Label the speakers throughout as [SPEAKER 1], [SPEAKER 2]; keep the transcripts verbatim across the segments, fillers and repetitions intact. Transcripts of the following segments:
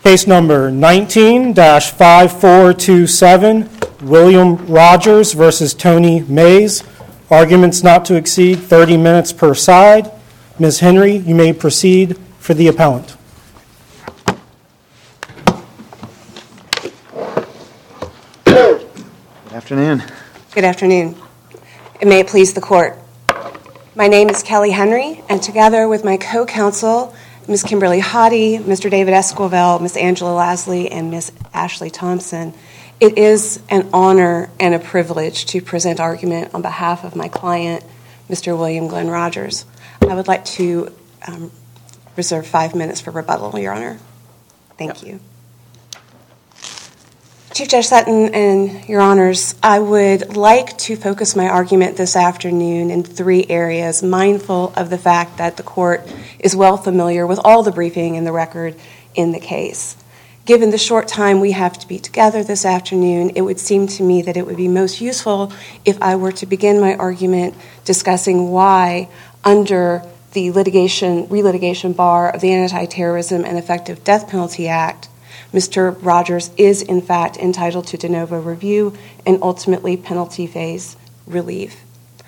[SPEAKER 1] Case number nineteen dash five four two seven, William Rogers versus Tony Mays. Arguments not to exceed thirty minutes per side. Miz Henry, you may proceed for the appellant.
[SPEAKER 2] Good afternoon.
[SPEAKER 3] Good afternoon. And may it please the court. My name is Kelly Henry, and together with my co-counsel, Miz Kimberly Hottie, Mister David Esquivel, Miz Angela Lasley, and Miz Ashley Thompson, it is an honor and a privilege to present argument on behalf of my client, Mister William Glenn Rogers. I would like to um, reserve five minutes for rebuttal, Your Honor. Thank you. Chief Judge Sutton and Your Honors, I would like to focus my argument this afternoon in three areas, mindful of the fact that the court is well familiar with all the briefing and the record in the case. Given the short time we have to be together this afternoon, it would seem to me that it would be most useful if I were to begin my argument discussing why, under the litigation, relitigation bar of the Anti-Terrorism and Effective Death Penalty Act, Mister Rogers is, in fact, entitled to de novo review and ultimately penalty phase relief.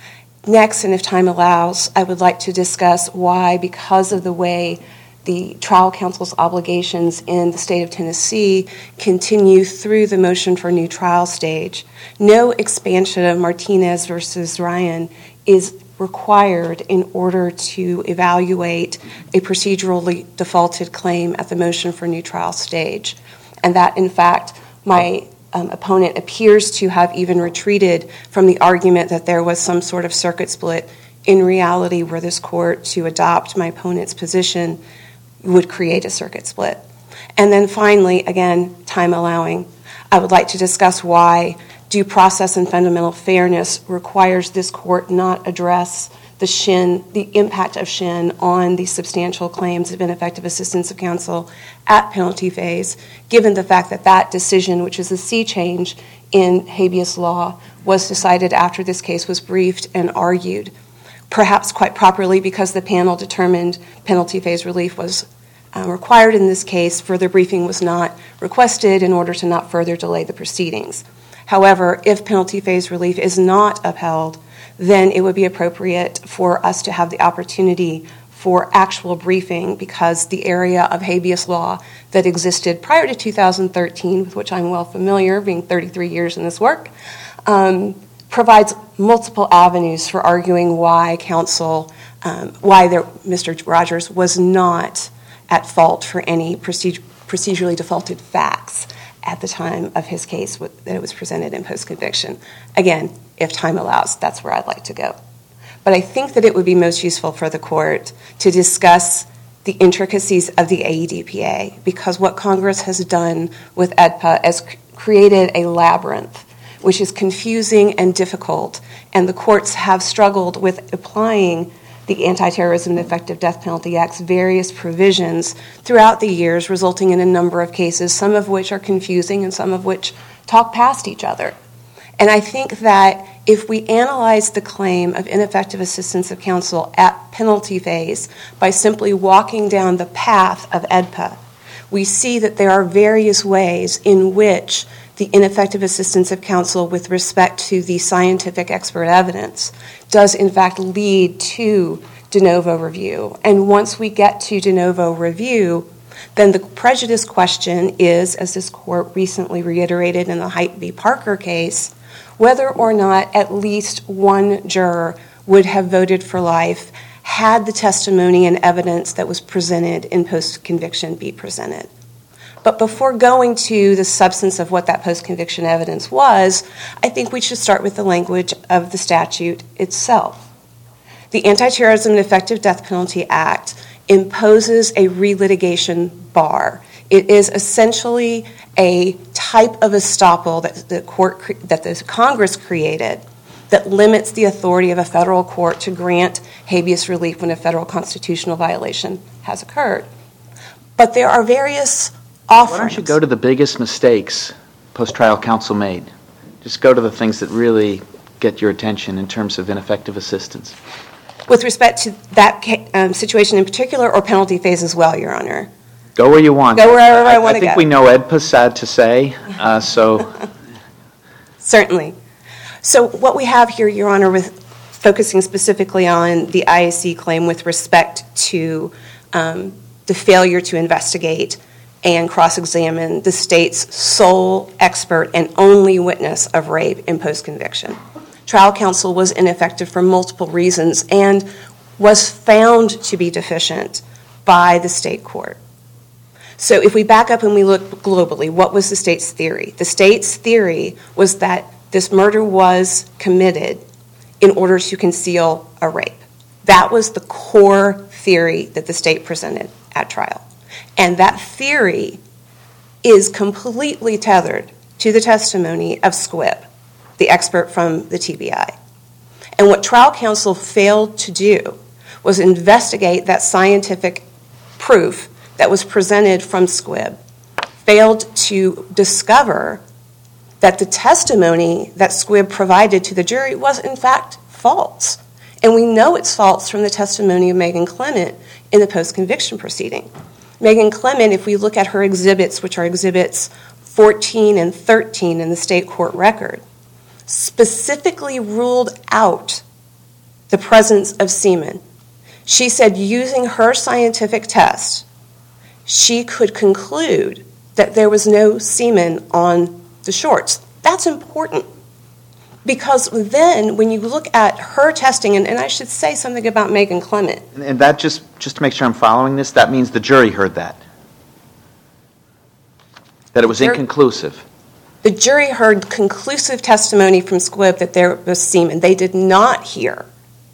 [SPEAKER 3] Next, and if time allows, I would like to discuss why, because of the way the trial counsel's obligations in the state of Tennessee continue through the motion for new trial stage, no expansion of Martinez versus Ryan is required in order to evaluate a procedurally defaulted claim at the motion for new trial stage. And that, in fact, my um, opponent appears to have even retreated from the argument that there was some sort of circuit split. In reality, were this court to adopt my opponent's position, would create a circuit split. And then finally, again, time allowing, I would like to discuss why due process and fundamental fairness requires this court not address the Shin, the impact of Shin on the substantial claims of ineffective assistance of counsel at penalty phase, given the fact that that decision, which is a sea change in habeas law, was decided after this case was briefed and argued, perhaps quite properly because the panel determined penalty phase relief was uh, required in this case. Further briefing was not requested in order to not further delay the proceedings. However, if penalty phase relief is not upheld, then it would be appropriate for us to have the opportunity for actual briefing, because the area of habeas law that existed prior to two thousand thirteen, with which I'm well familiar, being thirty-three years in this work, um, provides multiple avenues for arguing why counsel, um, why there, Mister Rogers was not at fault for any procedure, procedurally defaulted facts at the time of his case that it was presented in post-conviction. Again, if time allows, that's where I'd like to go. But I think that it would be most useful for the court to discuss the intricacies of the A E D P A, because what Congress has done with E D P A has created a labyrinth which is confusing and difficult, and the courts have struggled with applying the Anti-Terrorism and Effective Death Penalty Act's various provisions throughout the years, resulting in a number of cases, some of which are confusing and some of which talk past each other. And I think that if we analyze the claim of ineffective assistance of counsel at penalty phase by simply walking down the path of E D P A, we see that there are various ways in which the ineffective assistance of counsel with respect to the scientific expert evidence does in fact lead to de novo review. And once we get to de novo review, then the prejudice question is, as this court recently reiterated in the Height v. Parker case, whether or not at least one juror would have voted for life had the testimony and evidence that was presented in post-conviction be presented. But before going to the substance of what that post-conviction evidence was, I think we should start with the language of the statute itself. The Anti-Terrorism and Effective Death Penalty Act imposes a relitigation bar. It is essentially a type of estoppel that the court, that the Congress created that limits the authority of a federal court to grant habeas relief when a federal constitutional violation has occurred. But there are various offerings.
[SPEAKER 2] Why don't you go to the biggest mistakes post-trial counsel made? Just go to the things that really get your attention in terms of ineffective assistance.
[SPEAKER 3] With respect to that um, situation in particular, or penalty phase as well, Your Honor?
[SPEAKER 2] Go where you want.
[SPEAKER 3] Go wherever I, I want
[SPEAKER 2] I
[SPEAKER 3] to go.
[SPEAKER 2] think we know E D P A's sad to say, uh, so.
[SPEAKER 3] Certainly. So what we have here, Your Honor, with focusing specifically on the I A C claim with respect to um, the failure to investigate and cross-examine the state's sole expert and only witness of rape in post-conviction. Trial counsel was ineffective for multiple reasons and was found to be deficient by the state court. So if we back up and we look globally, what was the state's theory? The state's theory was that this murder was committed in order to conceal a rape. That was the core theory that the state presented at trial. And that theory is completely tethered to the testimony of Squibb, the expert from the T B I. And what trial counsel failed to do was investigate that scientific proof that was presented from Squibb, failed to discover that the testimony that Squibb provided to the jury was in fact false. And we know it's false from the testimony of Megan Clement in the post-conviction proceeding. Megan Clement, if we look at her exhibits, which are exhibits fourteen and thirteen in the state court record, specifically ruled out the presence of semen. She said using her scientific test, she could conclude that there was no semen on the shorts. That's important because then when you look at her testing, and, and I should say something about Megan Clement.
[SPEAKER 2] And that just, just to make sure I'm following this, that means the jury heard that. That it was inconclusive.
[SPEAKER 3] The jury heard conclusive testimony from Squibb that there was semen. They did not hear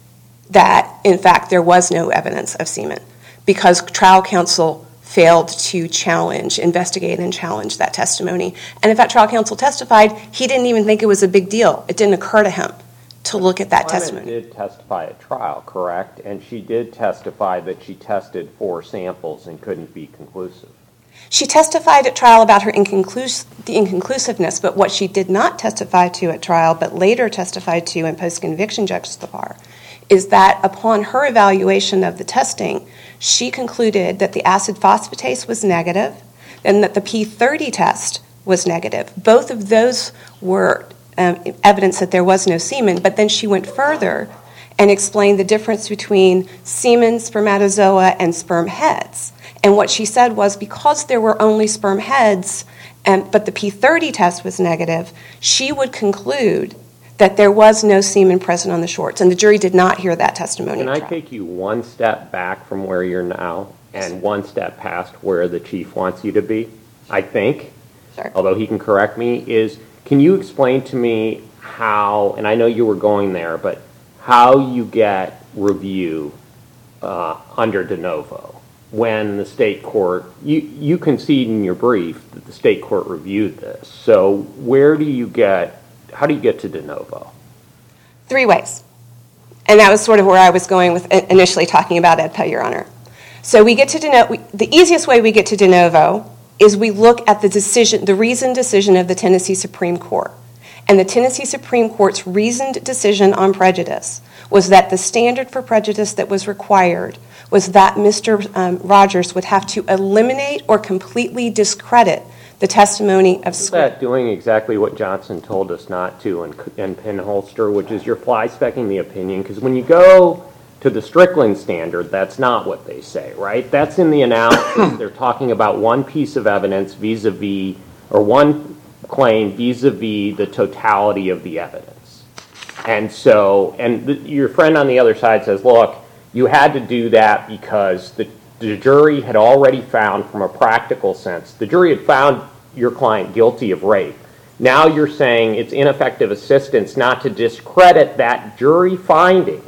[SPEAKER 3] that, in fact, there was no evidence of semen because trial counsel failed to challenge, investigate, and challenge that testimony. And in fact, trial counsel testified he didn't even think it was a big deal. It didn't occur to him to look at that
[SPEAKER 4] Clement
[SPEAKER 3] testimony.
[SPEAKER 4] did testify at trial, correct? And she did testify that she tested four samples and couldn't be conclusive.
[SPEAKER 3] She testified at trial about her inconclus- the inconclusiveness, but what she did not testify to at trial, but later testified to in post-conviction judge's bar, is that upon her evaluation of the testing, she concluded that the acid phosphatase was negative and that the P thirty test was negative. Both of those were um, evidence that there was no semen, but then she went further and explained the difference between semen, spermatozoa, and sperm heads. And what she said was because there were only sperm heads, and, but the P thirty test was negative, she would conclude that there was no semen present on the shorts. And the jury did not hear that testimony.
[SPEAKER 4] Can I take you one step back from where you're now and one step past where the chief wants you to be? I think,
[SPEAKER 3] Sure.
[SPEAKER 4] although he can correct me, is can you explain to me how, and I know you were going there, but how you get review uh, under de novo when the state court, you, you concede in your brief that the state court reviewed this. So where do you get, how do you get to de novo?
[SPEAKER 3] Three ways. And that was sort of where I was going with initially talking about E D P A, Your Honor. So we get to de novo, the easiest way we get to de novo is we look at the decision, the reasoned decision of the Tennessee Supreme Court. And the Tennessee Supreme Court's reasoned decision on prejudice was that the standard for prejudice that was required was that Mister Um, Rogers would have to eliminate or completely discredit the testimony of
[SPEAKER 4] Is
[SPEAKER 3] Squibb.
[SPEAKER 4] that doing exactly what Johnson told us not to in, in Penholster, which is you're fly-specking the opinion? Because when you go to the Strickland standard, that's not what they say, right? That's in the analysis. They're talking about one piece of evidence vis-a-vis, or one claim vis-a-vis the totality of the evidence. And so, and the, your friend on the other side says, look, you had to do that because the The jury had already found, from a practical sense, the jury had found your client guilty of rape. Now you're saying it's ineffective assistance not to discredit that jury finding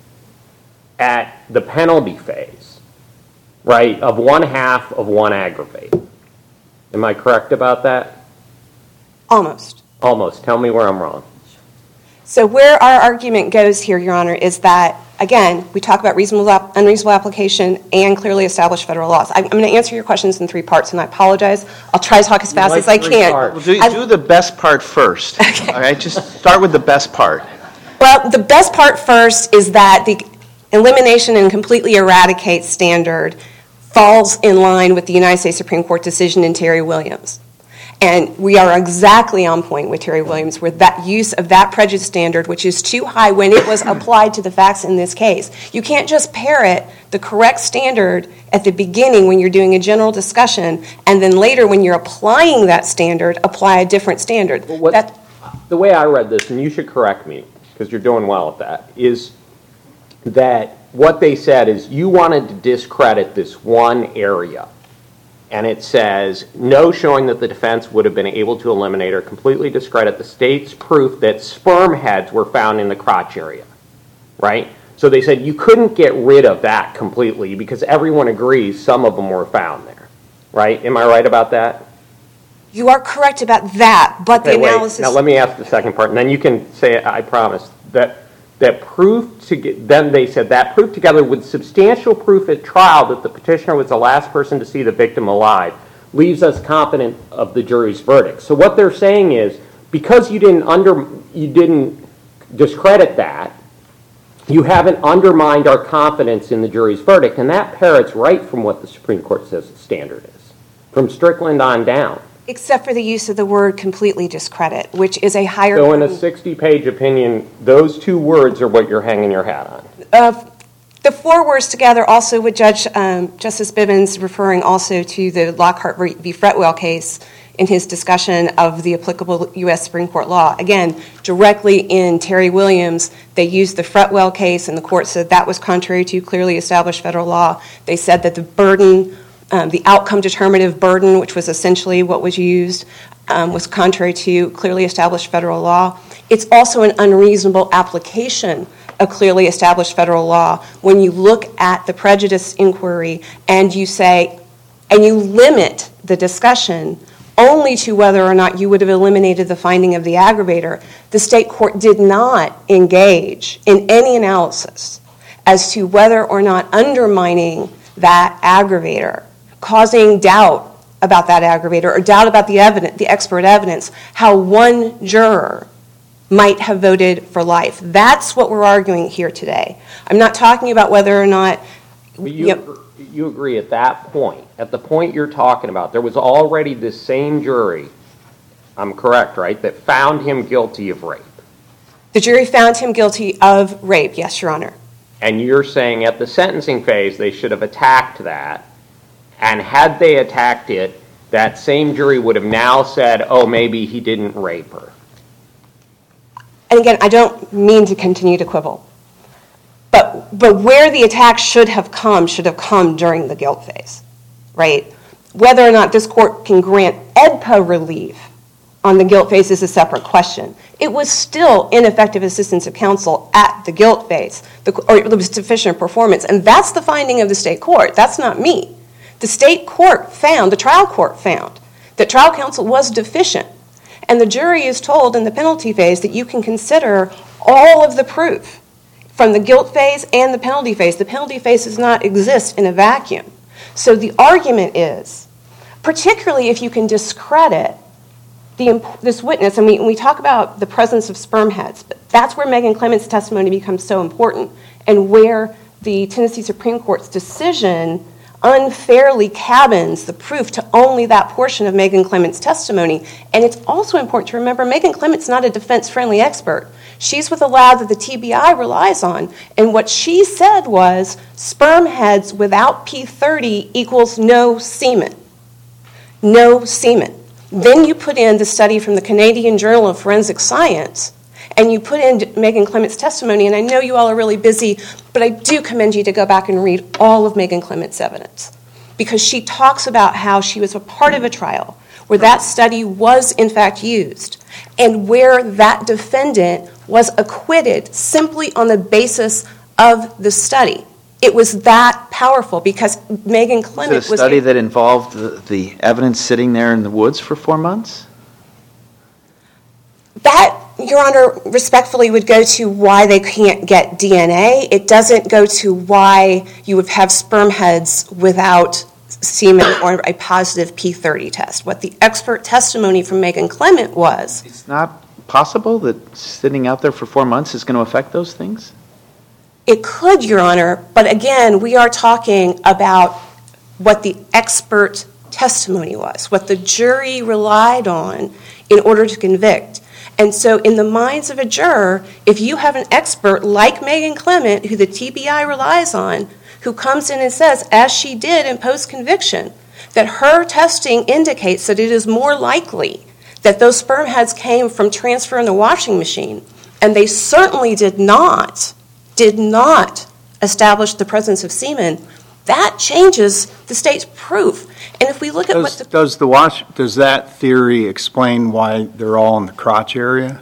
[SPEAKER 4] at the penalty phase, right, of one half of one aggravated. Am I correct about that?
[SPEAKER 3] Almost.
[SPEAKER 4] Almost. Tell me where I'm wrong.
[SPEAKER 3] So where our argument goes here, Your Honor, is that, again, we talk about reasonable, unreasonable application and clearly established federal laws. I'm, I'm going to answer your questions in three parts, and I apologize. I'll try to talk as fast
[SPEAKER 4] like
[SPEAKER 3] as I
[SPEAKER 4] three
[SPEAKER 3] can.
[SPEAKER 4] parts.
[SPEAKER 2] Well, do,
[SPEAKER 3] I-
[SPEAKER 2] do the best part first.
[SPEAKER 3] Okay.
[SPEAKER 2] All right, just start with the best part.
[SPEAKER 3] Well, the best part first is that the elimination and completely eradicate standard falls in line with the United States Supreme Court decision in Terry Williams. And we are exactly on point with Terry Williams, where that use of that prejudice standard, which is too high when it was applied to the facts in this case. You can't just parrot the correct standard at the beginning when you're doing a general discussion, and then later when you're applying that standard, apply a different standard.
[SPEAKER 4] Well, what, that, the way I read this, and you should correct me, because you're doing well at that, is that what they said is you wanted to discredit this one area. And it says, no showing that the defense would have been able to eliminate or completely discredit the state's proof that sperm heads were found in the crotch area, right? So they said you couldn't get rid of that completely because everyone agrees some of them were found there, right? Am I right about that?
[SPEAKER 3] You are correct about that, but
[SPEAKER 4] okay,
[SPEAKER 3] the analysis...
[SPEAKER 4] Wait. Now let me ask the second part, and then you can say it, I promise, that that proof to get, then they said that proof together with substantial proof at trial that the petitioner was the last person to see the victim alive leaves us confident of the jury's verdict. So what they're saying is because you didn't under you didn't discredit that, you haven't undermined our confidence in the jury's verdict, and that parrots right from what the Supreme Court says the standard is, from Strickland on down.
[SPEAKER 3] Except for the use of the word completely discredit, which is a higher...
[SPEAKER 4] So in a sixty-page opinion, those two words are what you're hanging your hat on.
[SPEAKER 3] Uh, the four words together also with Judge um, Justice Bivens referring also to the Lockhart v. Fretwell case in his discussion of the applicable U S Supreme Court law. Again, directly in Terry Williams, they used the Fretwell case, and the court said that was contrary to clearly established federal law. They said that the burden... Um, the outcome determinative burden, which was essentially what was used, um, was contrary to clearly established federal law. It's also an unreasonable application of clearly established federal law when you look at the prejudice inquiry and you say, and you limit the discussion only to whether or not you would have eliminated the finding of the aggravator. The state court did not engage in any analysis as to whether or not undermining that aggravator, causing doubt about that aggravator or doubt about the evidence, the expert evidence, how one juror might have voted for life. That's what we're arguing here today. I'm not talking about whether or not...
[SPEAKER 4] But you, you, know, you agree at that point, at the point you're talking about, there was already this same jury, I'm correct, right, that found him guilty of rape.
[SPEAKER 3] The jury found him guilty of rape, yes, Your Honor.
[SPEAKER 4] And you're saying at the sentencing phase they should have attacked that, and had they attacked it, that same jury would have now said, oh, maybe he didn't rape her.
[SPEAKER 3] And again, I don't mean to continue to quibble, but but where the attack should have come should have come during the guilt phase, right? Whether or not this court can grant E D P A relief on the guilt phase is a separate question. It was still ineffective assistance of counsel at the guilt phase, the, or it was deficient performance, and that's the finding of the state court. That's not me. The state court found, the trial court found, that trial counsel was deficient, and the jury is told in the penalty phase that you can consider all of the proof from the guilt phase and the penalty phase. The penalty phase does not exist in a vacuum. So the argument is, particularly if you can discredit The, this witness, and we, we talk about the presence of sperm heads, but that's where Megan Clements' testimony becomes so important and where the Tennessee Supreme Court's decision unfairly cabins the proof to only that portion of Megan Clements' testimony. And it's also important to remember Megan Clements is not a defense-friendly expert. She's with a lab that the T B I relies on, and what she said was sperm heads without P thirty equals no semen. No semen. Then you put in the study from the Canadian Journal of Forensic Science, and you put in Megan Clements' testimony, and I know you all are really busy, but I do commend you to go back and read all of Megan Clements' evidence, because she talks about how she was a part of a trial where that study was in fact used, and where that defendant was acquitted simply on the basis of the study. It was that powerful because Megan Clements was...
[SPEAKER 2] Was it a study that involved the, the evidence sitting there in the woods for four months?
[SPEAKER 3] That, Your Honor, respectfully would go to why they can't get D N A. It doesn't go to why you would have sperm heads without semen or a positive P thirty test. What the expert testimony from Megan Clement was...
[SPEAKER 2] It's not possible that sitting out there for four months is going to affect those things?
[SPEAKER 3] It could, Your Honor, but again, we are talking about what the expert testimony was, what the jury relied on in order to convict. And so in the minds of a juror, if you have an expert like Megan Clement, who the T B I relies on, who comes in and says, as she did in post-conviction, that her testing indicates that it is more likely that those sperm heads came from transfer in the washing machine, and they certainly did not, did not establish the presence of semen, that changes the state's proof. And if we look at
[SPEAKER 5] does,
[SPEAKER 3] what the...
[SPEAKER 5] Does, the wash, does that theory explain why they're all in the crotch area?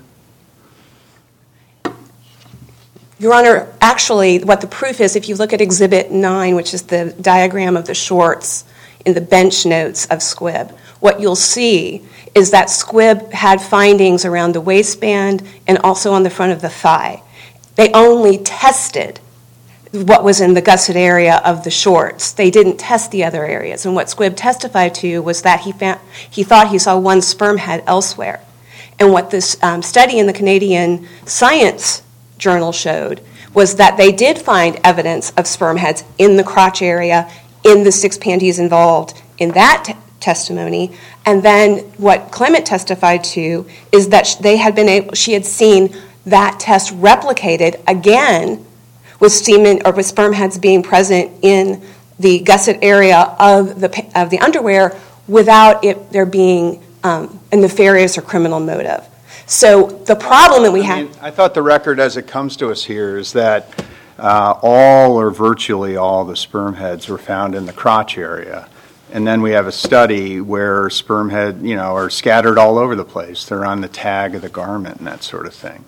[SPEAKER 3] Your Honor, actually, what the proof is, if you look at Exhibit nine, which is the diagram of the shorts in the bench notes of Squibb, what you'll see is that Squibb had findings around the waistband and also on the front of the thigh. They only tested what was in the gusset area of the shorts. They didn't test the other areas. And what Squibb testified to was that he, found, he thought he saw one sperm head elsewhere. And what this um, study in the Canadian Science Journal showed was that they did find evidence of sperm heads in the crotch area, in the six panties involved in that t- testimony. And then what Clement testified to is that sh- they had been able, she had seen that test replicated again with semen or with sperm heads being present in the gusset area of the of the underwear without it there being um, a nefarious or criminal motive. So the problem that we
[SPEAKER 5] I
[SPEAKER 3] have...
[SPEAKER 5] mean, I thought the record as it comes to us here is that uh, all or virtually all the sperm heads were found in the crotch area. And then we have a study where sperm head, you know, are scattered all over the place. They're on the tag of the garment and that sort of thing.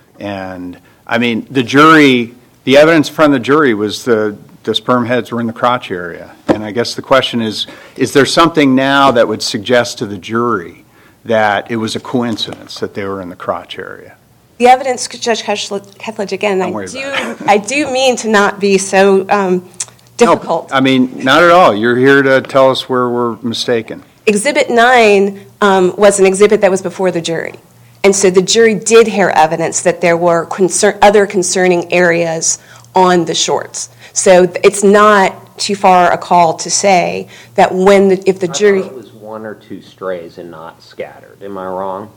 [SPEAKER 5] And, I mean, the jury, the evidence from the jury was the, the sperm heads were in the crotch area. And I guess the question is, is there something now that would suggest to the jury that it was a coincidence that they were in the crotch area?
[SPEAKER 3] The evidence, Judge Ketledge, again, I do, I do mean to not be so um, difficult.
[SPEAKER 5] No, I mean, not at all. You're here to tell us where we're mistaken.
[SPEAKER 3] Exhibit nine um, was an exhibit that was before the jury. And so the jury did hear evidence that there were concern, other concerning areas on the shorts. So it's not too far a call to say that when the, if the jury...
[SPEAKER 4] I thought it was one or two strays and not scattered. Am I wrong?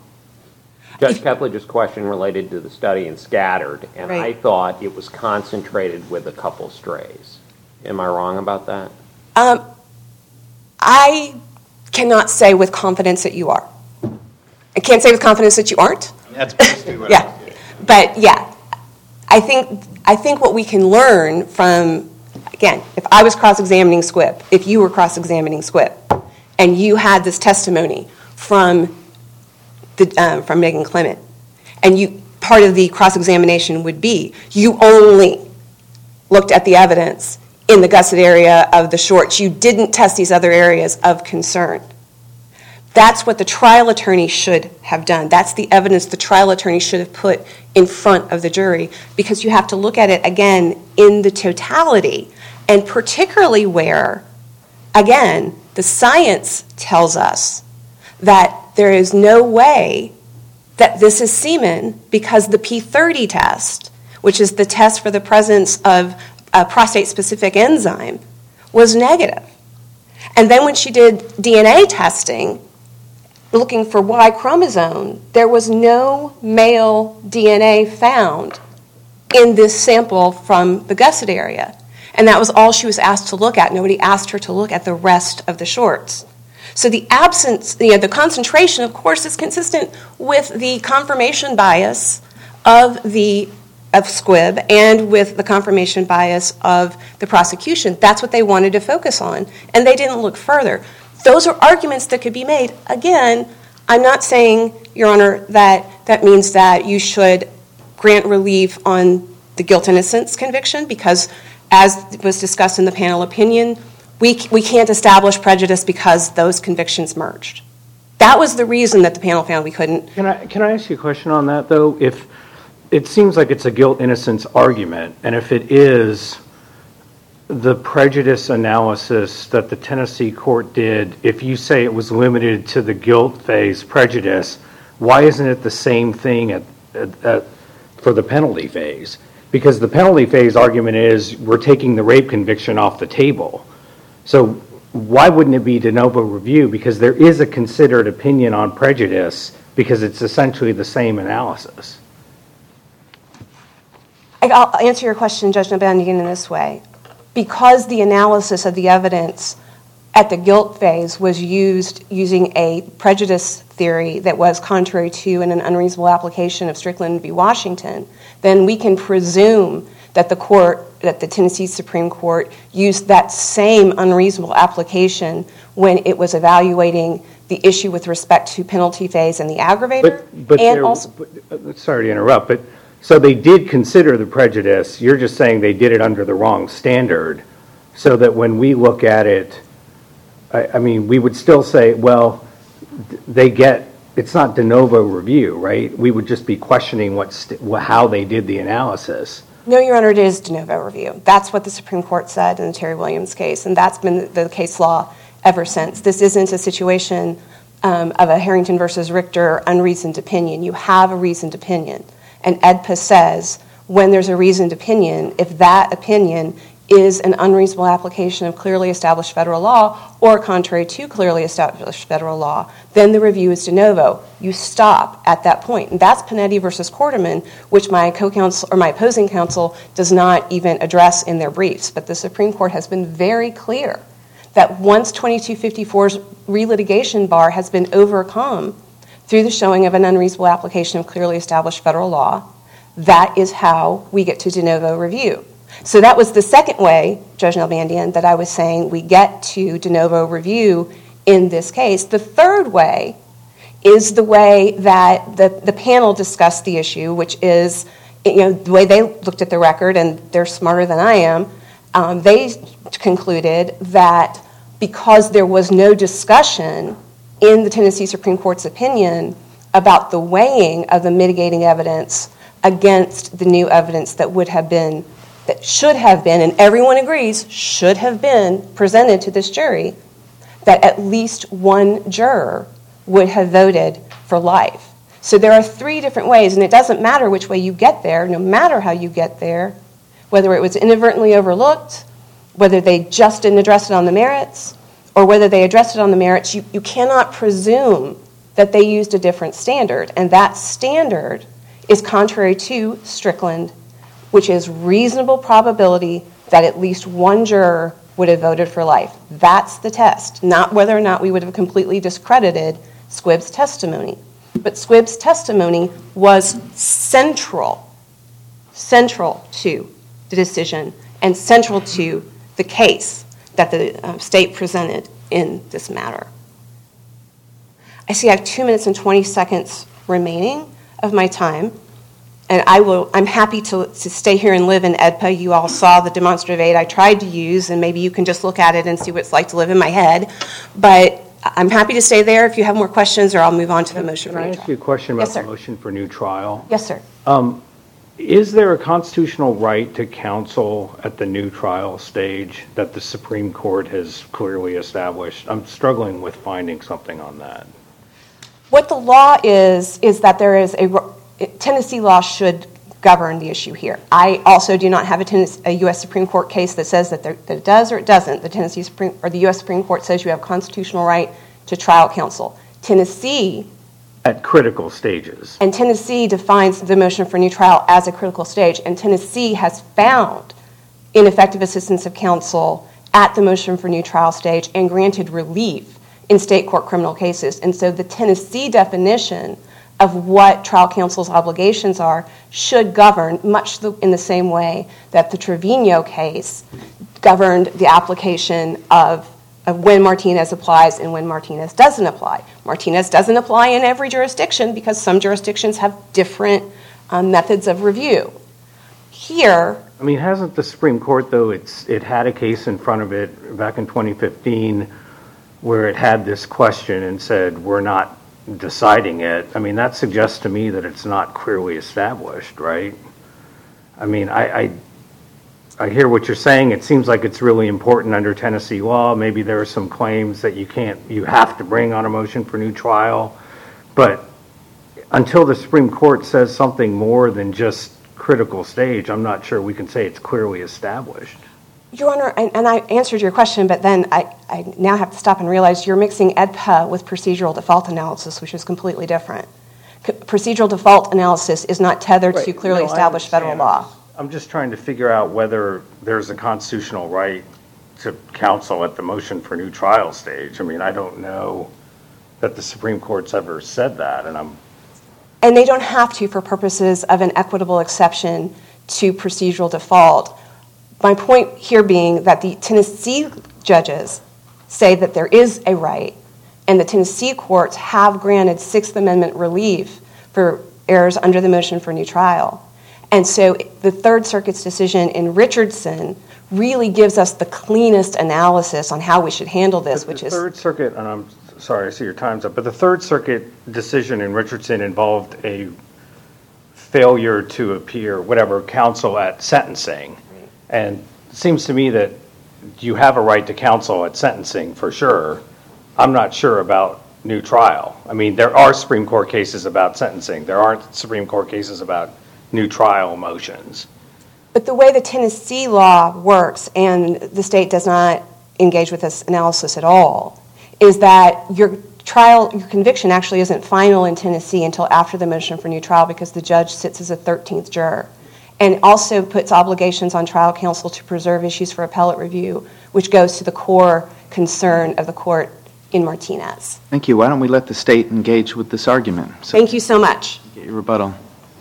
[SPEAKER 4] Judge Ketledge's question related to the study and scattered, and right. I thought it was concentrated with a couple strays. Am I wrong about that?
[SPEAKER 3] Um, I cannot say with confidence that you are. I can't say with confidence that you aren't.
[SPEAKER 5] That's basically what
[SPEAKER 3] yeah. I did. But yeah, I think I think what we can learn from, again, if I was cross-examining Squibb, if you were cross-examining Squibb, and you had this testimony from the um, from Megan Clement, and you part of the cross-examination would be you only looked at the evidence in the gusset area of the shorts. You didn't test these other areas of concern. That's what the trial attorney should have done. That's the evidence the trial attorney should have put in front of the jury, because you have to look at it, again, in the totality, and particularly where, again, the science tells us that there is no way that this is semen because the P thirty test, which is the test for the presence of a prostate-specific enzyme, was negative. And then when she did D N A testing, looking for Y chromosome, there was no male D N A found in this sample from the gusset area. And that was all she was asked to look at. Nobody asked her to look at the rest of the shorts. So the absence, you know, the concentration, of course, is consistent with the confirmation bias of the of Squibb and with the confirmation bias of the prosecution. That's what they wanted to focus on, and they didn't look further. Those are arguments that could be made. Again, I'm not saying, Your Honor, that that means that you should grant relief on the guilt-innocence conviction, because as was discussed in the panel opinion, we we can't establish prejudice because those convictions merged. That was the reason that the panel found we couldn't.
[SPEAKER 6] Can I can I ask you a question on that, though? If it seems like it's a guilt-innocence argument, and if it is, the prejudice analysis that the Tennessee court did, if you say it was limited to the guilt phase prejudice, why isn't it the same thing at, at, at, for the penalty phase? Because the penalty phase argument is we're taking the rape conviction off the table. So why wouldn't it be de novo review? Because there is a considered opinion on prejudice because it's essentially the same analysis.
[SPEAKER 3] I'll answer your question, Judge Nalbandian, in this way. Because the analysis of the evidence at the guilt phase was used using a prejudice theory that was contrary to and an unreasonable application of Strickland v. Washington, then we can presume that the court, that the Tennessee Supreme Court used that same unreasonable application when it was evaluating the issue with respect to penalty phase and the aggravator.
[SPEAKER 6] But, but
[SPEAKER 3] and also,
[SPEAKER 6] but, sorry to interrupt, but so they did consider the prejudice. You're just saying they did it under the wrong standard, so that when we look at it, I, I mean, we would still say, well, they get, it's not de novo review, right? We would just be questioning what st- how they did the analysis.
[SPEAKER 3] No, Your Honor, it is de novo review. That's what the Supreme Court said in the Terry Williams case, and that's been the, the case law ever since. This isn't a situation um, of a Harrington versus Richter unreasoned opinion. You have a reasoned opinion, and E D P A says when there's a reasoned opinion, if that opinion is an unreasonable application of clearly established federal law or contrary to clearly established federal law, then the review is de novo. You stop at that point. And that's Panetti versus Quarterman, which my co-counsel or my opposing counsel does not even address in their briefs. But the Supreme Court has been very clear that once twenty-two fifty-four's relitigation bar has been overcome through the showing of an unreasonable application of clearly established federal law, that is how we get to de novo review. So that was the second way, Judge Nalbandian, that I was saying we get to de novo review in this case. The third way is the way that the, the panel discussed the issue, which is, you know, the way they looked at the record, and they're smarter than I am. Um, they concluded that because there was no discussion in the Tennessee Supreme Court's opinion about the weighing of the mitigating evidence against the new evidence that would have been that should have been, and everyone agrees, should have been presented to this jury, that at least one juror would have voted for life. So there are three different ways, and it doesn't matter which way you get there, no matter how you get there, whether it was inadvertently overlooked, whether they just didn't address it on the merits, or whether they addressed it on the merits, you, you cannot presume that they used a different standard, and that standard is contrary to Strickland, which is reasonable probability that at least one juror would have voted for life. That's the test, not whether or not we would have completely discredited Squibb's testimony. But Squibb's testimony was central, central to the decision and central to the case that the uh, state presented in this matter. I see I have two minutes and twenty seconds remaining of my time. And I will, I'm happy to, to stay here and live in E D P A. You all saw the demonstrative aid I tried to use, and maybe you can just look at it and see what it's like to live in my head. But I'm happy to stay there if you have more questions, or I'll move on to the motion for new trial.
[SPEAKER 6] Can I ask you a question about
[SPEAKER 3] Yes, sir.
[SPEAKER 6] the motion for new trial?
[SPEAKER 3] Yes, sir.
[SPEAKER 6] Um, is there a constitutional right to counsel at the new trial stage that the Supreme Court has clearly established? I'm struggling with finding something on that.
[SPEAKER 3] What the law is, is that there is a, Tennessee law should govern the issue here. I also do not have a, Tennessee, a U S Supreme Court case that says that, there, that it does or it doesn't. The Tennessee Supreme, or the U S Supreme Court says you have constitutional right to trial counsel. Tennessee...
[SPEAKER 6] At critical stages.
[SPEAKER 3] And Tennessee defines the motion for new trial as a critical stage, and Tennessee has found ineffective assistance of counsel at the motion for new trial stage and granted relief in state court criminal cases. And so the Tennessee definition of what trial counsel's obligations are should govern much the, in the same way that the Trevino case governed the application of, of when Martinez applies and when Martinez doesn't apply. Martinez doesn't apply in every jurisdiction because some jurisdictions have different um, methods of review. Here...
[SPEAKER 6] I mean, hasn't the Supreme Court, though, it's it had a case in front of it back in twenty fifteen where it had this question and said, we're not deciding it. I mean, that suggests to me that it's not clearly established, right? I mean, I, I I hear what you're saying. It seems like it's really important under Tennessee law. Maybe there are some claims that you can't, you have to bring on a motion for new trial. But until the Supreme Court says something more than just critical stage, I'm not sure we can say it's clearly established.
[SPEAKER 3] Your Honor, and, and I answered your question, but then I, I now have to stop and realize you're mixing E D P A with procedural default analysis, which is completely different. C- procedural default analysis is not tethered to
[SPEAKER 6] Right.
[SPEAKER 3] clearly
[SPEAKER 6] No, I
[SPEAKER 3] established federal
[SPEAKER 6] understand.
[SPEAKER 3] law.
[SPEAKER 6] I'm just- I'm just trying to figure out whether there's a constitutional right to counsel at the motion for new trial stage. I mean, I don't know that the Supreme Court's ever said that, and I'm
[SPEAKER 3] And they don't have to for purposes of an equitable exception to procedural default. My point here being that the Tennessee judges say that there is a right, and the Tennessee courts have granted Sixth Amendment relief for errors under the motion for new trial. And so the Third Circuit's decision in Richardson really gives us the cleanest analysis on how we should handle this, which
[SPEAKER 6] the
[SPEAKER 3] is...
[SPEAKER 6] Third Circuit, and I'm sorry, I see your time's up, but the Third Circuit decision in Richardson involved a failure to appear, whatever, counsel at sentencing. And it seems to me that you have a right to counsel at sentencing for sure. I'm not sure about new trial. I mean, there are Supreme Court cases about sentencing. There aren't Supreme Court cases about new trial motions.
[SPEAKER 3] But the way the Tennessee law works, and the state does not engage with this analysis at all, is that your trial, your conviction actually isn't final in Tennessee until after the motion for new trial because the judge sits as a thirteenth juror, and also puts obligations on trial counsel to preserve issues for appellate review, which goes to the core concern of the court in Martinez.
[SPEAKER 2] Thank you. Why don't we let the state engage with this argument? So
[SPEAKER 3] Thank you so much.
[SPEAKER 2] get your rebuttal.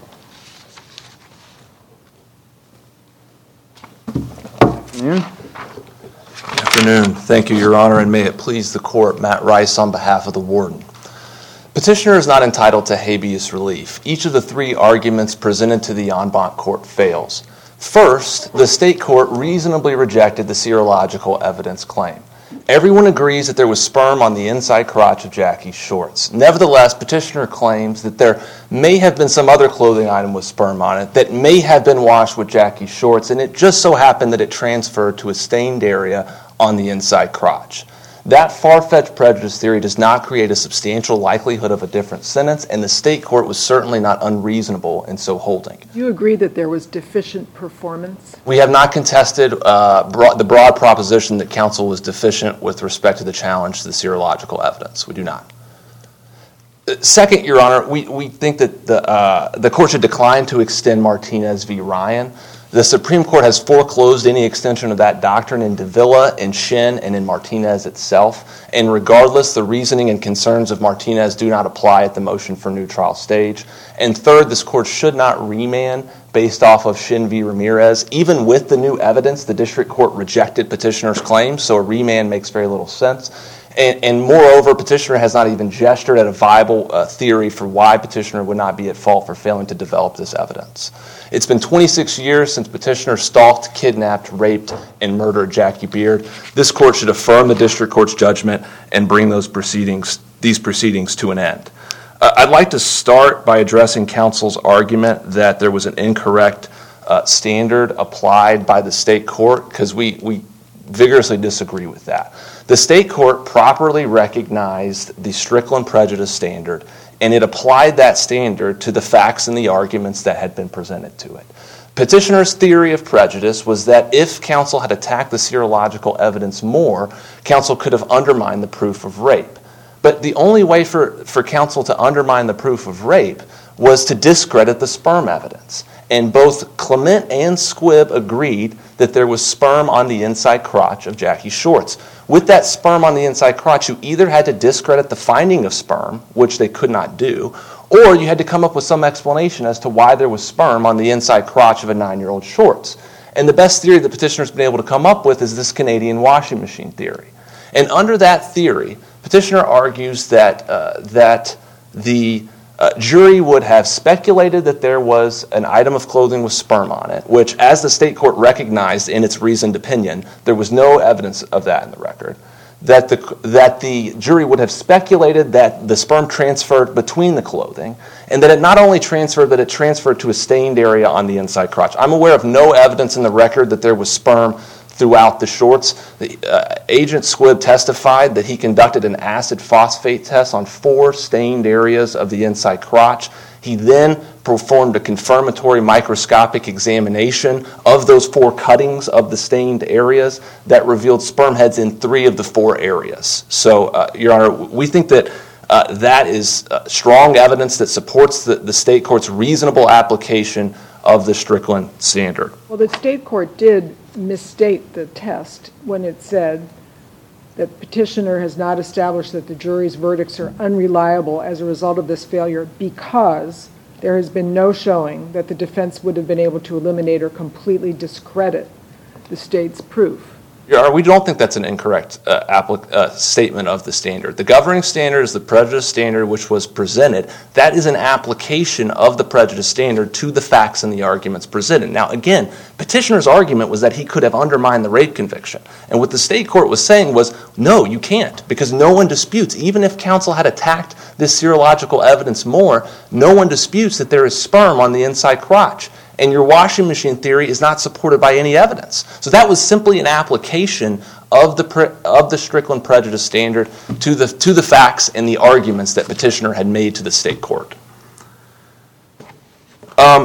[SPEAKER 2] Afternoon.
[SPEAKER 7] Afternoon. Thank you, Your Honor, and may it please the court, Matt Rice on behalf of the warden. Petitioner is not entitled to habeas relief. Each of the three arguments presented to the en banc court fails. First, the state court reasonably rejected the serological evidence claim. Everyone agrees that there was sperm on the inside crotch of Jackie's shorts. Nevertheless, petitioner claims that there may have been some other clothing item with sperm on it that may have been washed with Jackie's shorts, and it just so happened that it transferred to a stained area on the inside crotch. That far-fetched prejudice theory does not create a substantial likelihood of a different sentence, and the state court was certainly not unreasonable in so holding.
[SPEAKER 8] Do you agree that there was deficient performance?
[SPEAKER 7] We have not contested uh, broad, the broad proposition that counsel was deficient with respect to the challenge to the serological evidence. We do not. Second, Your Honor, we, we think that the, uh, the court should decline to extend Martinez v. Ryan. The Supreme Court has foreclosed any extension of that doctrine in Davila, in Shin, and in Martinez itself. And regardless, the reasoning and concerns of Martinez do not apply at the motion for new trial stage. And third, this court should not remand based off of Shin v. Ramirez. Even with the new evidence, the district court rejected petitioner's claims, so a remand makes very little sense. And, and moreover, petitioner has not even gestured at a viable uh, theory for why petitioner would not be at fault for failing to develop this evidence. It's been twenty-six years since petitioner stalked, kidnapped, raped, and murdered Jackie Beard. This court should affirm the district court's judgment and bring those proceedings, these proceedings to an end. Uh, I'd like to start by addressing counsel's argument that there was an incorrect uh, standard applied by the state court, because we, we vigorously disagree with that. The state court properly recognized the Strickland prejudice standard, and it applied that standard to the facts and the arguments that had been presented to it. Petitioner's theory of prejudice was that if counsel had attacked the serological evidence more, counsel could have undermined the proof of rape. But the only way for, for counsel to undermine the proof of rape was to discredit the sperm evidence. And both Clement and Squibb agreed that there was sperm on the inside crotch of Jackie's shorts. With that sperm on the inside crotch, you either had to discredit the finding of sperm, which they could not do, or you had to come up with some explanation as to why there was sperm on the inside crotch of a nine-year-old's shorts. And the best theory the petitioner's been able to come up with is this Canadian washing machine theory. And under that theory, petitioner argues that uh, that the Uh, jury would have speculated that there was an item of clothing with sperm on it, which, as the state court recognized in its reasoned opinion, there was no evidence of that in the record. That the that the jury would have speculated that the sperm transferred between the clothing, and that it not only transferred, but it transferred to a stained area on the inside crotch. I'm aware of no evidence in the record that there was sperm throughout the shorts. The, uh, Agent Squibb testified that he conducted an acid phosphate test on four stained areas of the inside crotch. He then performed a confirmatory microscopic examination of those four cuttings of the stained areas that revealed sperm heads in three of the four areas. So, uh, Your Honor, we think that uh, that is uh, strong evidence that supports the, the state court's reasonable application of the Strickland standard.
[SPEAKER 8] Well, the state court did misstate the test when it said that petitioner has not established that the jury's verdicts are unreliable as a result of this failure because there has been no showing that the defense would have been able to eliminate or completely discredit the state's proof.
[SPEAKER 7] Your Honor, we don't think that's an incorrect uh, applic- uh, statement of the standard. The governing standard is the prejudice standard which was presented. That is an application of the prejudice standard to the facts and the arguments presented. Now, again, petitioner's argument was that he could have undermined the rape conviction. And what the state court was saying was, no, you can't, because no one disputes, even if counsel had attacked this serological evidence more, no one disputes that there is sperm on the inside crotch. And your washing machine theory is not supported by any evidence. So that was simply an application of the pre- of the Strickland prejudice standard to the to the facts and the arguments that petitioner had made to the state court. Um,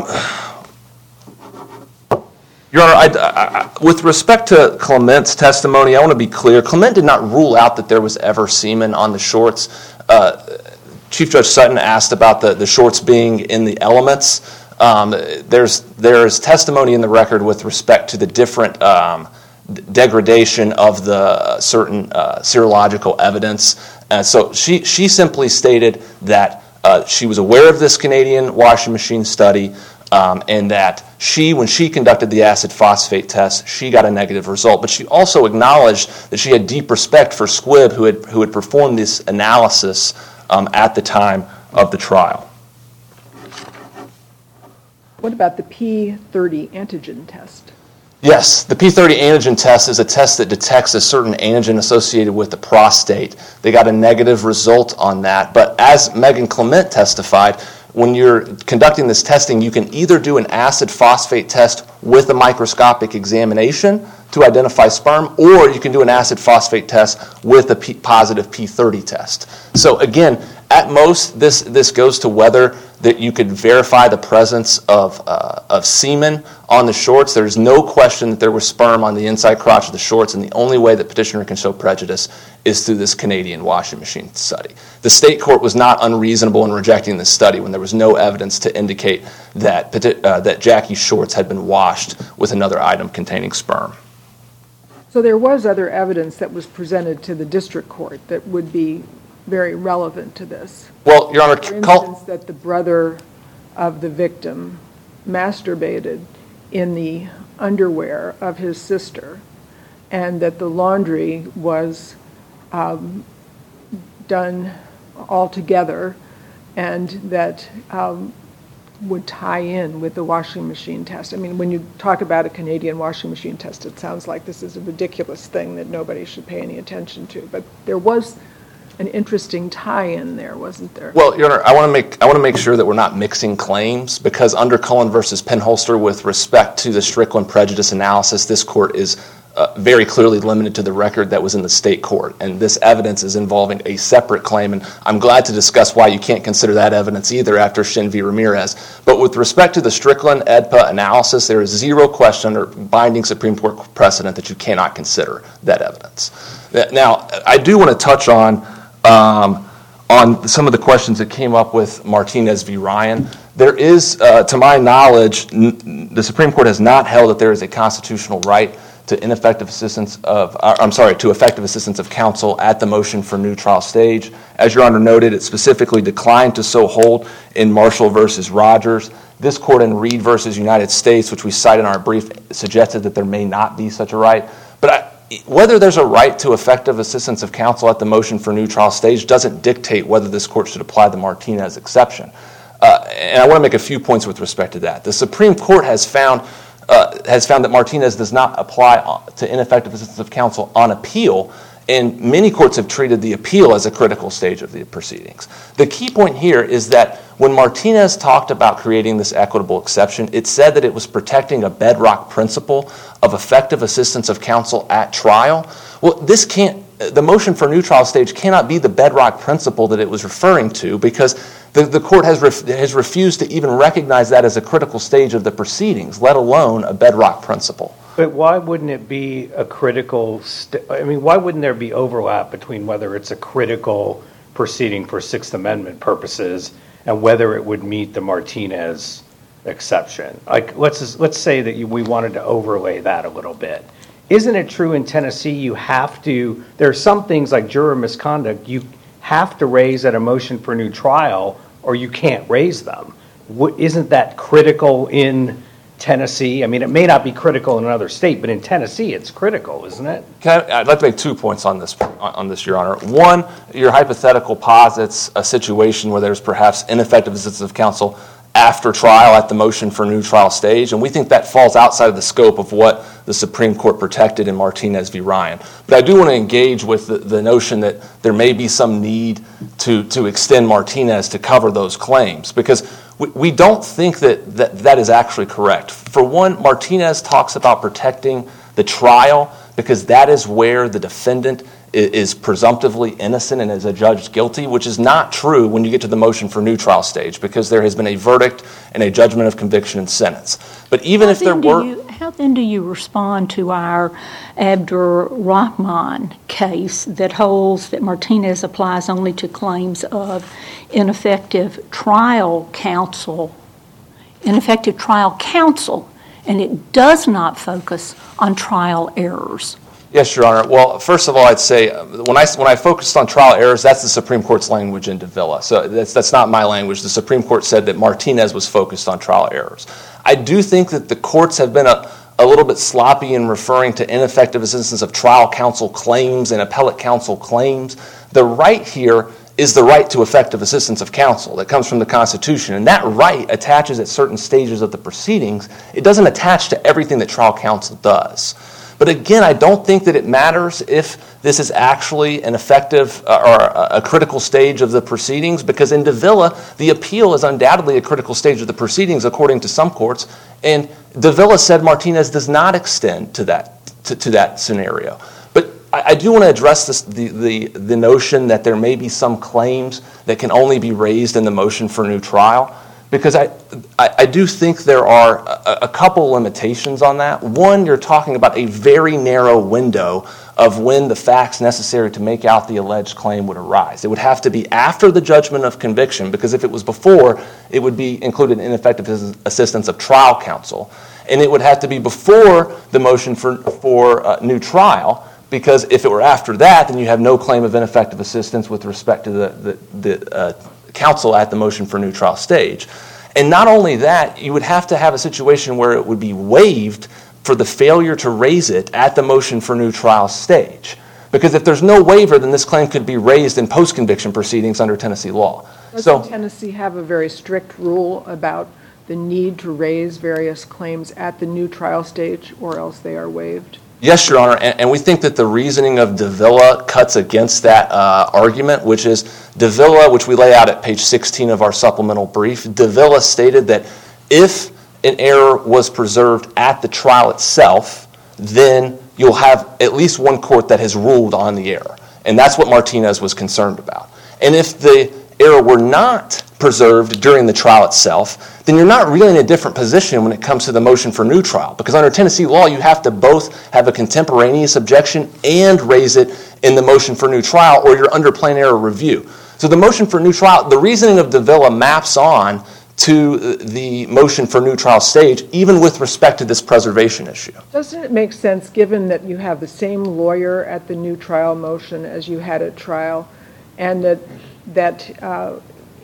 [SPEAKER 7] Your Honor, I, I, with respect to Clement's testimony, I want to be clear. Clement did not rule out that there was ever semen on the shorts. Uh, Chief Judge Sutton asked about the, the shorts being in the elements. Um, there's there's testimony in the record with respect to the different um, d- degradation of the uh, certain uh, serological evidence. Uh, so she she simply stated that uh, she was aware of this Canadian washing machine study, um, and that she, when she conducted the acid phosphate test, she got a negative result. But she also acknowledged that she had deep respect for Squibb, who had who had performed this analysis um, at the time of the trial.
[SPEAKER 8] What about the P thirty antigen test?
[SPEAKER 7] Yes, the P thirty antigen test is a test that detects a certain antigen associated with the prostate. They got a negative result on that. But as Megan Clement testified, when you're conducting this testing, you can either do an acid phosphate test with a microscopic examination to identify sperm, or you can do an acid phosphate test with a P- positive P thirty test. So again, at most, this, this goes to whether that you could verify the presence of uh, of semen on the shorts. There's no question that there was sperm on the inside crotch of the shorts, and the only way that petitioner can show prejudice is through this Canadian washing machine study. The state court was not unreasonable in rejecting this study when there was no evidence to indicate that uh, that Jackie's shorts had been washed with another item containing sperm.
[SPEAKER 8] So there was other evidence that was presented to the district court that would be very relevant to this.
[SPEAKER 7] Well, Your Honor,
[SPEAKER 8] for instance,
[SPEAKER 7] call-
[SPEAKER 8] that the brother of the victim masturbated in the underwear of his sister, and that the laundry was um, done all together, and that um, would tie in with the washing machine test. I mean, when you talk about a Canadian washing machine test, it sounds like this is a ridiculous thing that nobody should pay any attention to. But there was an interesting tie-in there, wasn't there?
[SPEAKER 7] Well, Your Honor, I want to make I want to make sure that we're not mixing claims, because under Cullen versus Penholster, with respect to the Strickland prejudice analysis, this court is uh, very clearly limited to the record that was in the state court, and this evidence is involving a separate claim, and I'm glad to discuss why you can't consider that evidence either after Shin v. Ramirez. But with respect to the Strickland E D P A analysis, there is zero question under binding Supreme Court precedent that you cannot consider that evidence. Now, I do want to touch on Um, on some of the questions that came up with Martinez v. Ryan. There is, uh, to my knowledge, n- the Supreme Court has not held that there is a constitutional right to ineffective assistance of, uh, I'm sorry, to effective assistance of counsel at the motion for new trial stage. As Your Honor noted, it specifically declined to so hold in Marshall versus Rogers. This court in Reed versus United States, which we cite in our brief, suggested that there may not be such a right. But I, whether there's a right to effective assistance of counsel at the motion for new trial stage doesn't dictate whether this court should apply the Martinez exception. Uh, and I want to make a few points with respect to that. The Supreme Court has found uh, has found that Martinez does not apply to ineffective assistance of counsel on appeal, and many courts have treated the appeal as a critical stage of the proceedings. The key point here is that when Martinez talked about creating this equitable exception, it said that it was protecting a bedrock principle of effective assistance of counsel at trial. Well, this can't the motion for new trial stage cannot be the bedrock principle that it was referring to, because the, the court has ref, has refused to even recognize that as a critical stage of the proceedings, let alone a bedrock principle.
[SPEAKER 6] But why wouldn't it be a critical, st- I mean, why wouldn't there be overlap between whether it's a critical proceeding for Sixth Amendment purposes and whether it would meet the Martinez exception? Like, let's just, let's say that you, we wanted to overlay that a little bit. Isn't it true in Tennessee you have to, there are some things like juror misconduct you have to raise at a motion for new trial or you can't raise them? What, isn't that critical in Tennessee? I mean, it may not be critical in another state, but in Tennessee it's critical, isn't it?
[SPEAKER 7] Can I, I'd like to make two points on this, on this, Your Honor. One, your hypothetical posits a situation where there's perhaps ineffective assistance of counsel after trial at the motion for new trial stage, and we think that falls outside of the scope of what the Supreme Court protected in Martinez v. Ryan. But I do want to engage with the, the notion that there may be some need to, to extend Martinez to cover those claims, because we, we don't think that, that that is actually correct. For one, Martinez talks about protecting the trial because that is where the defendant is presumptively innocent and is adjudged guilty, which is not true when you get to the motion for new trial stage, because there has been a verdict and a judgment of conviction and sentence. But even
[SPEAKER 9] how
[SPEAKER 7] if there
[SPEAKER 9] were...
[SPEAKER 7] You,
[SPEAKER 9] how then do you respond to our Abdur Rahman case that holds that Martinez applies only to claims of ineffective trial counsel, ineffective trial counsel, and it does not focus on trial errors?
[SPEAKER 7] Yes, Your Honor. Well, first of all, I'd say uh, when I when I focused on trial errors, that's the Supreme Court's language in Davila. So that's that's not my language. The Supreme Court said that Martinez was focused on trial errors. I do think that the courts have been a, a little bit sloppy in referring to ineffective assistance of trial counsel claims and appellate counsel claims. The right here is the right to effective assistance of counsel that comes from the Constitution, and that right attaches at certain stages of the proceedings. It doesn't attach to everything that trial counsel does. But again, I don't think that it matters if this is actually an effective uh, or a, a critical stage of the proceedings, because in Davila, the appeal is undoubtedly a critical stage of the proceedings, according to some courts. And Davila said Martinez does not extend to that to, to that scenario. But I, I do want to address this, the, the the notion that there may be some claims that can only be raised in the motion for new trial, because I, I, I do think there are a, a couple limitations on that. One, you're talking about a very narrow window of when the facts necessary to make out the alleged claim would arise. It would have to be after the judgment of conviction, because if it was before, it would be included in ineffective assistance of trial counsel. And it would have to be before the motion for, for uh, new trial, because if it were after that, then you have no claim of ineffective assistance with respect to the, the, the uh, counsel at the motion for new trial stage. And not only that, you would have to have a situation where it would be waived for the failure to raise it at the motion for new trial stage. Because if there's no waiver, then this claim could be raised in post-conviction proceedings under Tennessee law.
[SPEAKER 8] Doesn't
[SPEAKER 7] so,
[SPEAKER 8] Tennessee have a very strict rule about the need to raise various claims at the new trial stage, or else they are waived?
[SPEAKER 7] Yes, Your Honor, and, and we think that the reasoning of Davila cuts against that uh, argument, which is Davila, which we lay out at page sixteen of our supplemental brief. Davila stated that if an error was preserved at the trial itself, then you'll have at least one court that has ruled on the error. And that's what Martinez was concerned about. And if the error were not preserved during the trial itself, then you're not really in a different position when it comes to the motion for new trial. Because under Tennessee law, you have to both have a contemporaneous objection and raise it in the motion for new trial, or you're under plain error review. So the motion for new trial, the reasoning of Davila maps on to the motion for new trial stage, even with respect to this preservation issue.
[SPEAKER 8] Doesn't it make sense, given that you have the same lawyer at the new trial motion as you had at trial, and that that uh,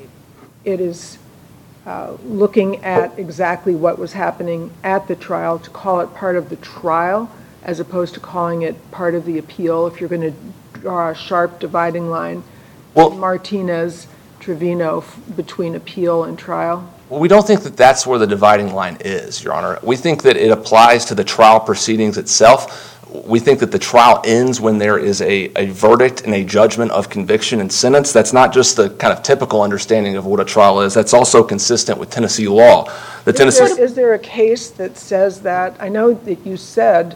[SPEAKER 8] it is uh, looking at exactly what was happening at the trial, to call it part of the trial as opposed to calling it part of the appeal, if you're going to draw a sharp dividing line, well, Martinez, Trevino, f- between appeal and trial?
[SPEAKER 7] Well, we don't think that that's where the dividing line is, Your Honor. We think that it applies to the trial proceedings itself. We think that the trial ends when there is a, a verdict and a judgment of conviction and sentence. That's not just the kind of typical understanding of what a trial is. That's also consistent with Tennessee law. The
[SPEAKER 8] is,
[SPEAKER 7] Tennessee
[SPEAKER 8] there, is there a case that says that? I know that you said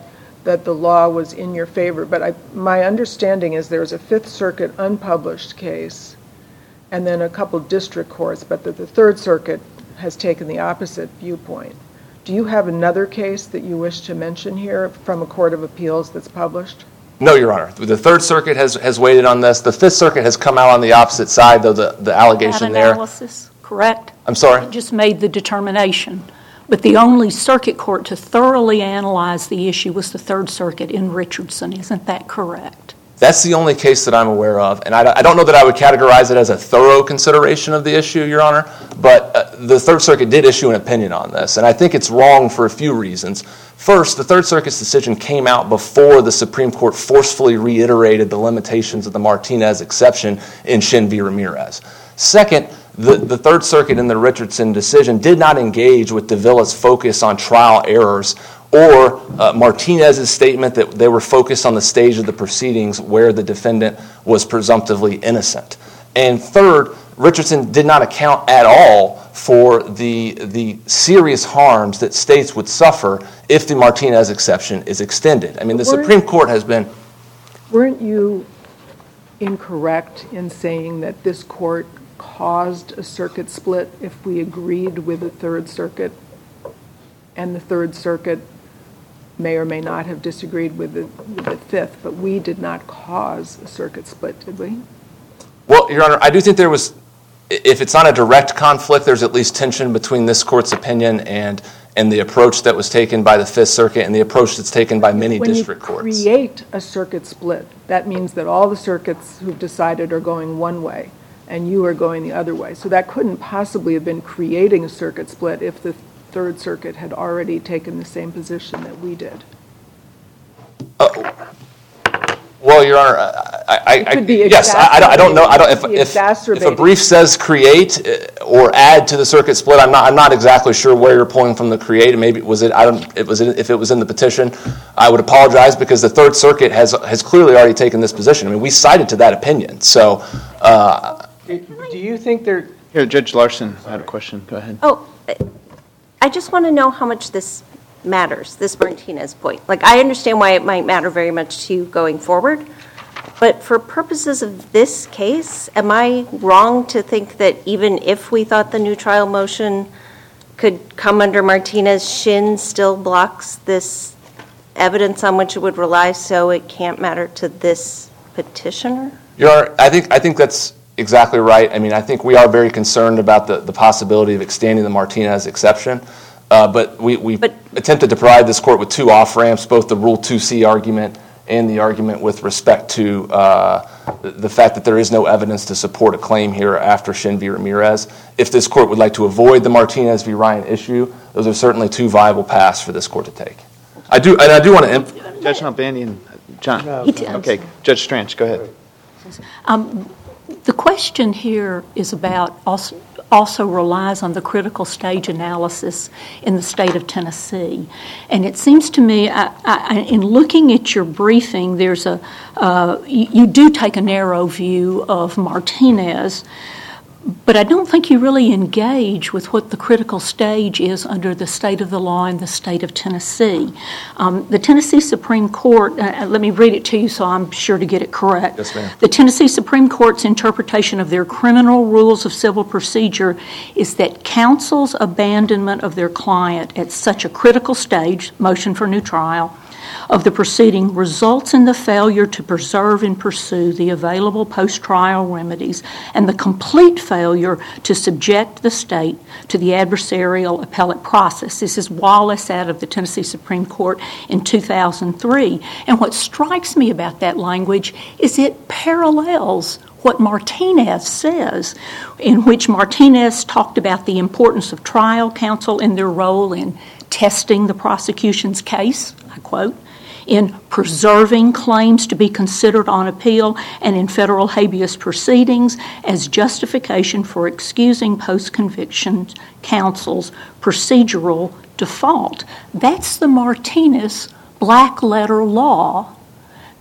[SPEAKER 8] that the law was in your favor, but I, my understanding is there's a Fifth Circuit unpublished case and then a couple district courts, but that the Third Circuit has taken the opposite viewpoint. Do you have another case that you wish to mention here from a court of appeals that's published?
[SPEAKER 7] No, Your Honor. The Third Circuit has, has weighed in on this. The Fifth Circuit has come out on the opposite side, though the, the allegation
[SPEAKER 9] That
[SPEAKER 7] there.
[SPEAKER 9] analysis, correct?
[SPEAKER 7] I'm sorry?
[SPEAKER 9] It just made the determination. But the only circuit court to thoroughly analyze the issue was the Third Circuit in Richardson. Isn't that correct?
[SPEAKER 7] That's the only case that I'm aware of. And I, I don't know that I would categorize it as a thorough consideration of the issue, Your Honor, but uh, the Third Circuit did issue an opinion on this. And I think it's wrong for a few reasons. First, the Third Circuit's decision came out before the Supreme Court forcefully reiterated the limitations of the Martinez exception in Shin v. Ramirez. Second, the, the Third Circuit in the Richardson decision did not engage with Davila's focus on trial errors or uh, Martinez's statement that they were focused on the stage of the proceedings where the defendant was presumptively innocent. And third, Richardson did not account at all for the, the serious harms that states would suffer if the Martinez exception is extended. I mean, the Supreme Court has been...
[SPEAKER 8] Weren't you incorrect in saying that this court caused a circuit split if we agreed with the Third Circuit, and the Third Circuit may or may not have disagreed with the, with the Fifth, but we did not cause a circuit split, did we?
[SPEAKER 7] Well, Your Honor, I do think there was, if it's not a direct conflict, there's at least tension between this court's opinion and and the approach that was taken by the Fifth Circuit and the approach that's taken by many
[SPEAKER 8] when
[SPEAKER 7] district courts.
[SPEAKER 8] When you create a circuit split, that means that all the circuits who've decided are going one way and you are going the other way. So that couldn't possibly have been creating a circuit split if the Third Circuit had already taken the same position that we did.
[SPEAKER 7] Uh, well, Your Honor, I, I,
[SPEAKER 8] It could
[SPEAKER 7] I
[SPEAKER 8] be
[SPEAKER 7] yes, I, I don't know. I don't. If,
[SPEAKER 8] It could be
[SPEAKER 7] if, if a
[SPEAKER 8] exacerbated.
[SPEAKER 7] brief says create uh, or add to the circuit split, I'm not. I'm not exactly sure where you're pulling from the create. Maybe was it? I don't. It was. If it was in the petition, I would apologize because the Third Circuit has has clearly already taken this position. I mean, we cited to that opinion. So, uh,
[SPEAKER 6] Do you think there...
[SPEAKER 2] Here, Judge Larson had a question. Go ahead.
[SPEAKER 10] Oh, I just want to know how much this matters, this Martinez point. Like, I understand why it might matter very much to you going forward, but for purposes of this case, am I wrong to think that even if we thought the new trial motion could come under Martinez, Shin still blocks this evidence on which it would rely, so it can't matter to this petitioner?
[SPEAKER 7] Your Honor, I think I think that's exactly right. I mean, I think we are very concerned about the, the possibility of extending the Martinez exception, uh, but we, we
[SPEAKER 10] But-
[SPEAKER 7] attempted to provide this court with two off-ramps, both the Rule two C argument and the argument with respect to uh, the, the fact that there is no evidence to support a claim here after Shin v. Ramirez. If this court would like to avoid the Martinez v. Ryan issue, those are certainly two viable paths for this court to take. I do, and I do want to... Imp-
[SPEAKER 2] Judge Nalbandian, John.
[SPEAKER 9] He did.
[SPEAKER 2] Okay, Judge Stranch, go ahead.
[SPEAKER 9] Um, the question here is about also, also relies on the critical stage analysis in the state of Tennessee. And it seems to me, I, I, in looking at your briefing, there's a uh, you, you do take a narrow view of Martinez, but I don't think you really engage with what the critical stage is under the state of the law in the state of Tennessee. Um, the Tennessee Supreme Court, uh, let me read it to you so I'm sure to get it correct.
[SPEAKER 7] Yes, ma'am.
[SPEAKER 9] The Tennessee Supreme Court's interpretation of their criminal rules of civil procedure is that counsel's abandonment of their client at such a critical stage, motion for new trial, of the proceeding results in the failure to preserve and pursue the available post-trial remedies and the complete failure to subject the state to the adversarial appellate process. This is Wallace out of the Tennessee Supreme Court in two thousand three. And what strikes me about that language is it parallels what Martinez says, in which Martinez talked about the importance of trial counsel in their role in testing the prosecution's case, I quote, in preserving claims to be considered on appeal and in federal habeas proceedings as justification for excusing post-conviction counsel's procedural default. That's the Martinez black letter law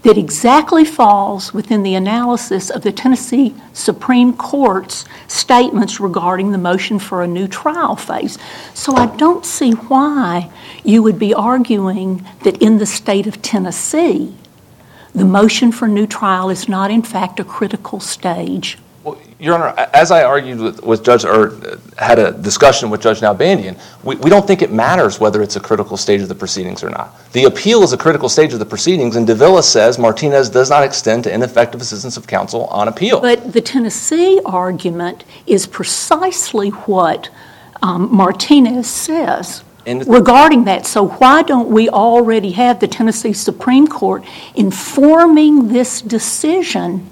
[SPEAKER 9] that exactly falls within the analysis of the Tennessee Supreme Court's statements regarding the motion for a new trial phase. So I don't see why you would be arguing that in the state of Tennessee, the motion for new trial is not in fact a critical stage.
[SPEAKER 7] Well, Your Honor, as I argued with, with Judge, or had a discussion with Judge Nalbandian, we, we don't think it matters whether it's a critical stage of the proceedings or not. The appeal is a critical stage of the proceedings, and Davila says Martinez does not extend to ineffective assistance of counsel on appeal.
[SPEAKER 9] But the Tennessee argument is precisely what um, Martinez says regarding that. So why don't we already have the Tennessee Supreme Court informing this decision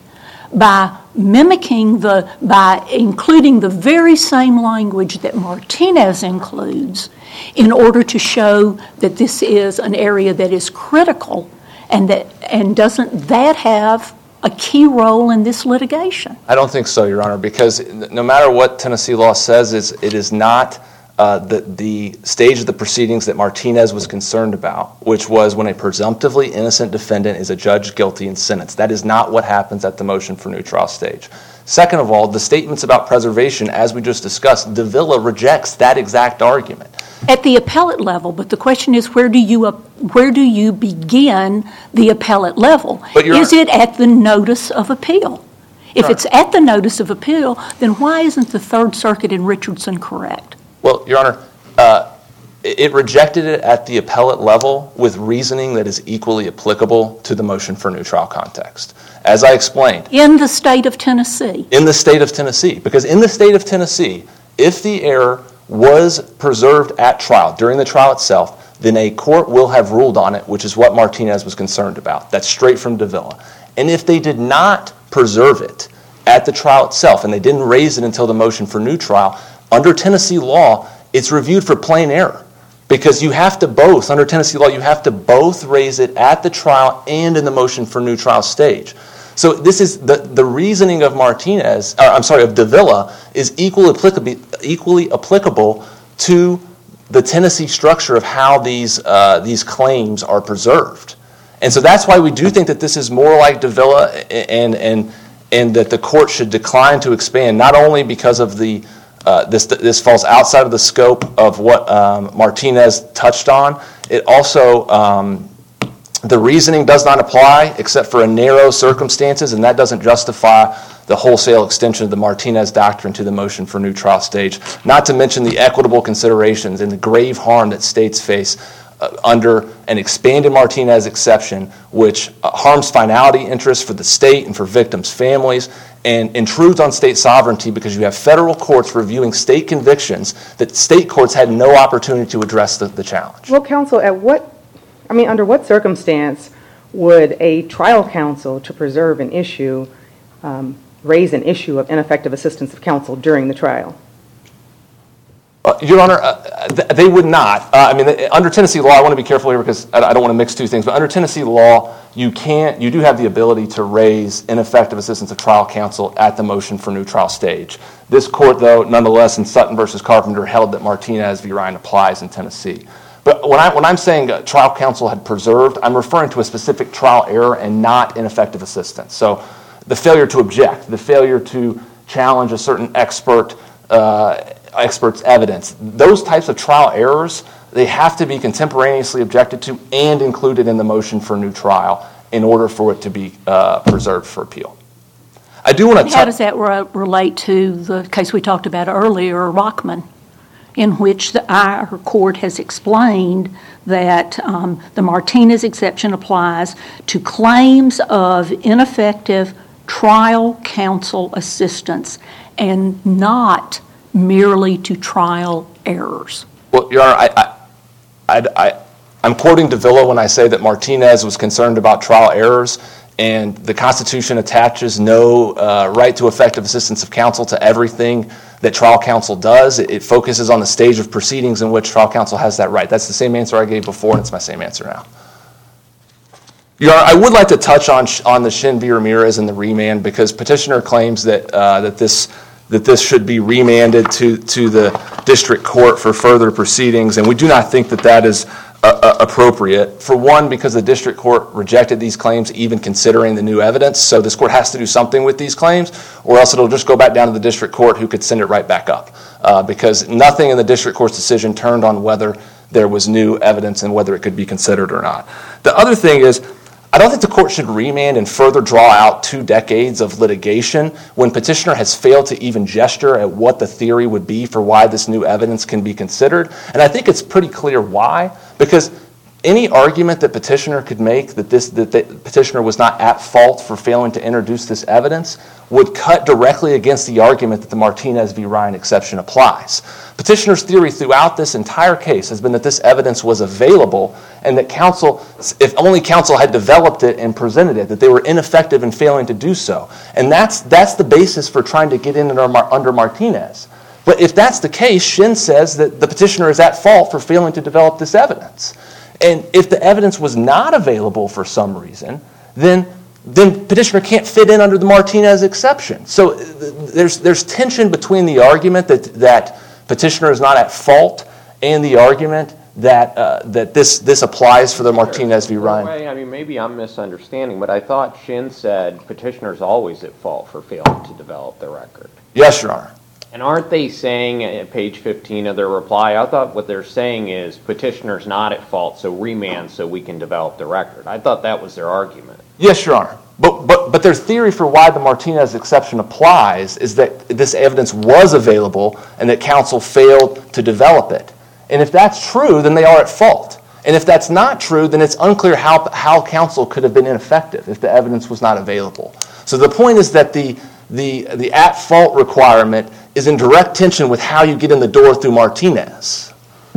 [SPEAKER 9] by mimicking the, by including the very same language that Martinez includes in order to show that this is an area that is critical, and that, and doesn't that have a key role in this litigation?
[SPEAKER 7] I don't think so, Your Honor, because no matter what Tennessee law says, it's, it is not uh, the, the stage of the proceedings that Martinez was concerned about, which was when a presumptively innocent defendant is adjudged guilty and sentenced. That is not what happens at the motion for new trial stage. Second of all, the statements about preservation, as we just discussed, Davila rejects that exact argument.
[SPEAKER 9] At the appellate level, but the question is, where do you uh, where do you begin the appellate level? Is it at the notice of appeal? If it's at the notice of appeal, then why isn't the Third Circuit in Richardson correct?
[SPEAKER 7] Well, Your Honor, uh, it rejected it at the appellate level with reasoning that is equally applicable to the motion for new trial context. As I explained.
[SPEAKER 9] In the state of Tennessee.
[SPEAKER 7] In the state of Tennessee. Because in the state of Tennessee, if the error was preserved at trial, during the trial itself, then a court will have ruled on it, which is what Martinez was concerned about. That's straight from Davila. And if they did not preserve it at the trial itself, and they didn't raise it until the motion for new trial, under Tennessee law, it's reviewed for plain error. Because you have to both, under Tennessee law, you have to both raise it at the trial and in the motion for new trial stage. So this is the, the reasoning of Martinez, or I'm sorry, of Davila, is equally applicable, equally applicable to the Tennessee structure of how these uh, these claims are preserved. And so that's why we do think that this is more like Davila, and and and that the court should decline to expand, not only because of the Uh, this this falls outside of the scope of what um, Martinez touched on. It also, um, the reasoning does not apply except for a narrow circumstances, and that doesn't justify the wholesale extension of the Martinez doctrine to the motion for new trial stage, not to mention the equitable considerations and the grave harm that states face uh, under an expanded Martinez exception, which uh, harms finality interests for the state and for victims' families, and intrudes on state sovereignty because you have federal courts reviewing state convictions that state courts had no opportunity to address the, the challenge.
[SPEAKER 11] Well, counsel, at what, I mean, under what circumstance would a trial counsel to preserve an issue um, raise an issue of ineffective assistance of counsel during the trial?
[SPEAKER 7] Uh, Your Honor, uh, th- they would not. Uh, I mean, under Tennessee law, I want to be careful here because I, I don't want to mix two things, but under Tennessee law, you can't, you do have the ability to raise ineffective assistance of trial counsel at the motion for new trial stage. This court, though, nonetheless, in Sutton versus Carpenter, held that Martinez v. Ryan applies in Tennessee. But when, I, when I'm saying uh, trial counsel had preserved, I'm referring to a specific trial error and not ineffective assistance. So the failure to object, the failure to challenge a certain expert uh, expert's evidence. Those types of trial errors, they have to be contemporaneously objected to and included in the motion for new trial in order for it to be uh, preserved for appeal. I do want to.
[SPEAKER 9] How does that re- relate to the case we talked about earlier, Rockman, in which the, our court has explained that um, the Martinez exception applies to claims of ineffective trial counsel assistance and not merely to trial errors?
[SPEAKER 7] Well, Your Honor, I, I, I, I, I'm quoting Davila when I say that Martinez was concerned about trial errors, and the Constitution attaches no uh, right to effective assistance of counsel to everything that trial counsel does. It, it focuses on the stage of proceedings in which trial counsel has that right. That's the same answer I gave before, and it's my same answer now. Your Honor, I would like to touch on on the Shin v. Ramirez and the remand, because petitioner claims that uh, that this that this should be remanded to, to the district court for further proceedings, and we do not think that that is uh, appropriate. For one, because the district court rejected these claims, even considering the new evidence. So this court has to do something with these claims, or else it'll just go back down to the district court, who could send it right back up. Uh, because nothing in the district court's decision turned on whether there was new evidence and whether it could be considered or not. The other thing is, I don't think the court should remand and further draw out two decades of litigation when petitioner has failed to even gesture at what the theory would be for why this new evidence can be considered. And I think it's pretty clear why, because any argument that petitioner could make that this that the petitioner was not at fault for failing to introduce this evidence would cut directly against the argument that the Martinez v. Ryan exception applies. Petitioner's theory throughout this entire case has been that this evidence was available and that counsel, if only counsel had developed it and presented it, that they were ineffective in failing to do so. And that's that's the basis for trying to get in under, under Martinez. But if that's the case, Shin says that the petitioner is at fault for failing to develop this evidence. And if the evidence was not available for some reason, then then petitioner can't fit in under the Martinez exception. So there's there's tension between the argument that that petitioner is not at fault and the argument that uh, that this this applies for the Martinez v. Ryan.
[SPEAKER 4] Way, I mean, maybe I'm misunderstanding, but I thought Shin said petitioner's always at fault for failing to develop the record.
[SPEAKER 7] Yes, Your Honor.
[SPEAKER 4] And aren't they saying at page fifteen of their reply, I thought what they're saying is petitioner's not at fault, so remand so we can develop the record. I thought that was their argument.
[SPEAKER 7] Yes, Your Honor. But, but, but their theory for why the Martinez exception applies is that this evidence was available and that counsel failed to develop it. And if that's true, then they are at fault. And if that's not true, then it's unclear how, how counsel could have been ineffective if the evidence was not available. So the point is that the, the, the at-fault requirement is in direct tension with how you get in the door through Martinez.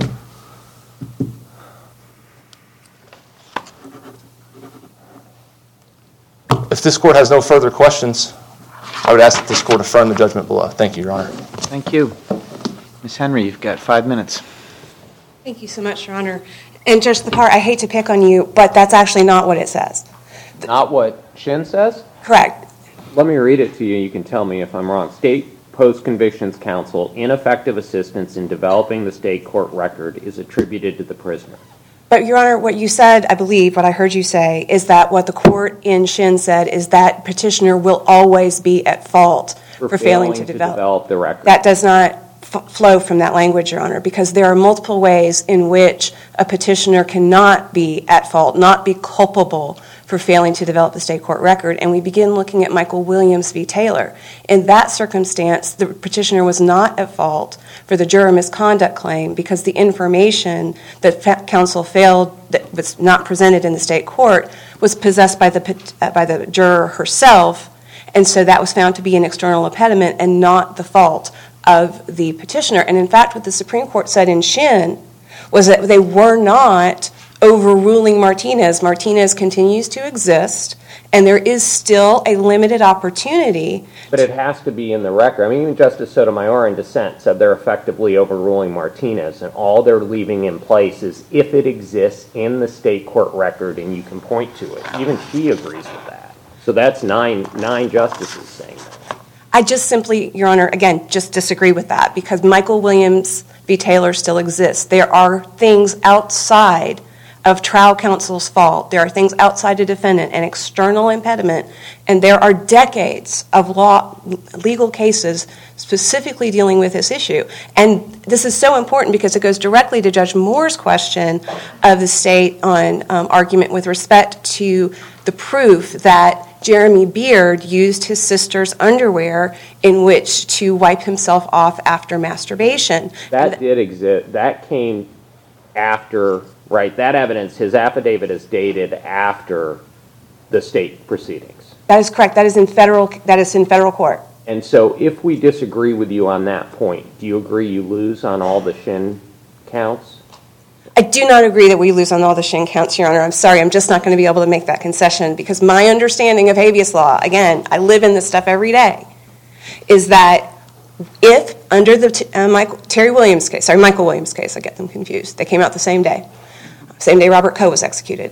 [SPEAKER 7] If this court has no further questions, I would ask that this court affirm the judgment below. Thank you, Your Honor.
[SPEAKER 2] Thank you. Miz Henry, you've got five minutes.
[SPEAKER 3] Thank you so much, Your Honor. And Judge Lepar, I hate to pick on you, but that's actually not what it says.
[SPEAKER 4] Not what Shin says?
[SPEAKER 3] Correct.
[SPEAKER 4] Let me read it to you. You can tell me if I'm wrong. State Post-Convictions Counsel, ineffective assistance in developing the state court record is attributed to the prisoner.
[SPEAKER 3] But, Your Honor, what you said, I believe, what I heard you say, is that what the court in Shin said is that petitioner will always be at fault for, for failing, failing to, develop.
[SPEAKER 4] to develop the record.
[SPEAKER 3] That does not f- flow from that language, Your Honor, because there are multiple ways in which a petitioner cannot be at fault, not be culpable for failing to develop the state court record. And we begin looking at Michael Williams v. Taylor. In that circumstance, the petitioner was not at fault for the juror misconduct claim because the information that fa- counsel failed, that was not presented in the state court, was possessed by the uh, by the juror herself, and so that was found to be an external impediment and not the fault of the petitioner. And in fact, what the Supreme Court said in Shin was that they were not overruling Martinez. Martinez continues to exist, and there is still a limited opportunity.
[SPEAKER 4] But it has to be in the record. I mean, even Justice Sotomayor in dissent said they're effectively overruling Martinez, and all they're leaving in place is if it exists in the state court record and you can point to it. Even she agrees with that. So that's nine nine justices saying that.
[SPEAKER 3] I just simply, Your Honor, again, just disagree with that because Michael Williams v. Taylor still exists. There are things outside of trial counsel's fault. There are things outside a defendant, an external impediment, and there are decades of law, legal cases specifically dealing with this issue. And this is so important because it goes directly to Judge Moore's question of the state on um, argument with respect to the proof that Jeremy Beard used his sister's underwear in which to wipe himself off after masturbation.
[SPEAKER 4] That did exist. That came after... Right, that evidence, his affidavit is dated after the state proceedings.
[SPEAKER 3] That is correct. That is in federal. That is in federal court.
[SPEAKER 4] And so, if we disagree with you on that point, do you agree you lose on all the Shin counts?
[SPEAKER 3] I do not agree that we lose on all the Shin counts, Your Honor. I'm sorry. I'm just not going to be able to make that concession because my understanding of habeas law, again, I live in this stuff every day, is that if under the uh, Michael, Terry Williams case, sorry, Michael Williams case, I get them confused. They came out the same day. Same day Robert Coe was executed.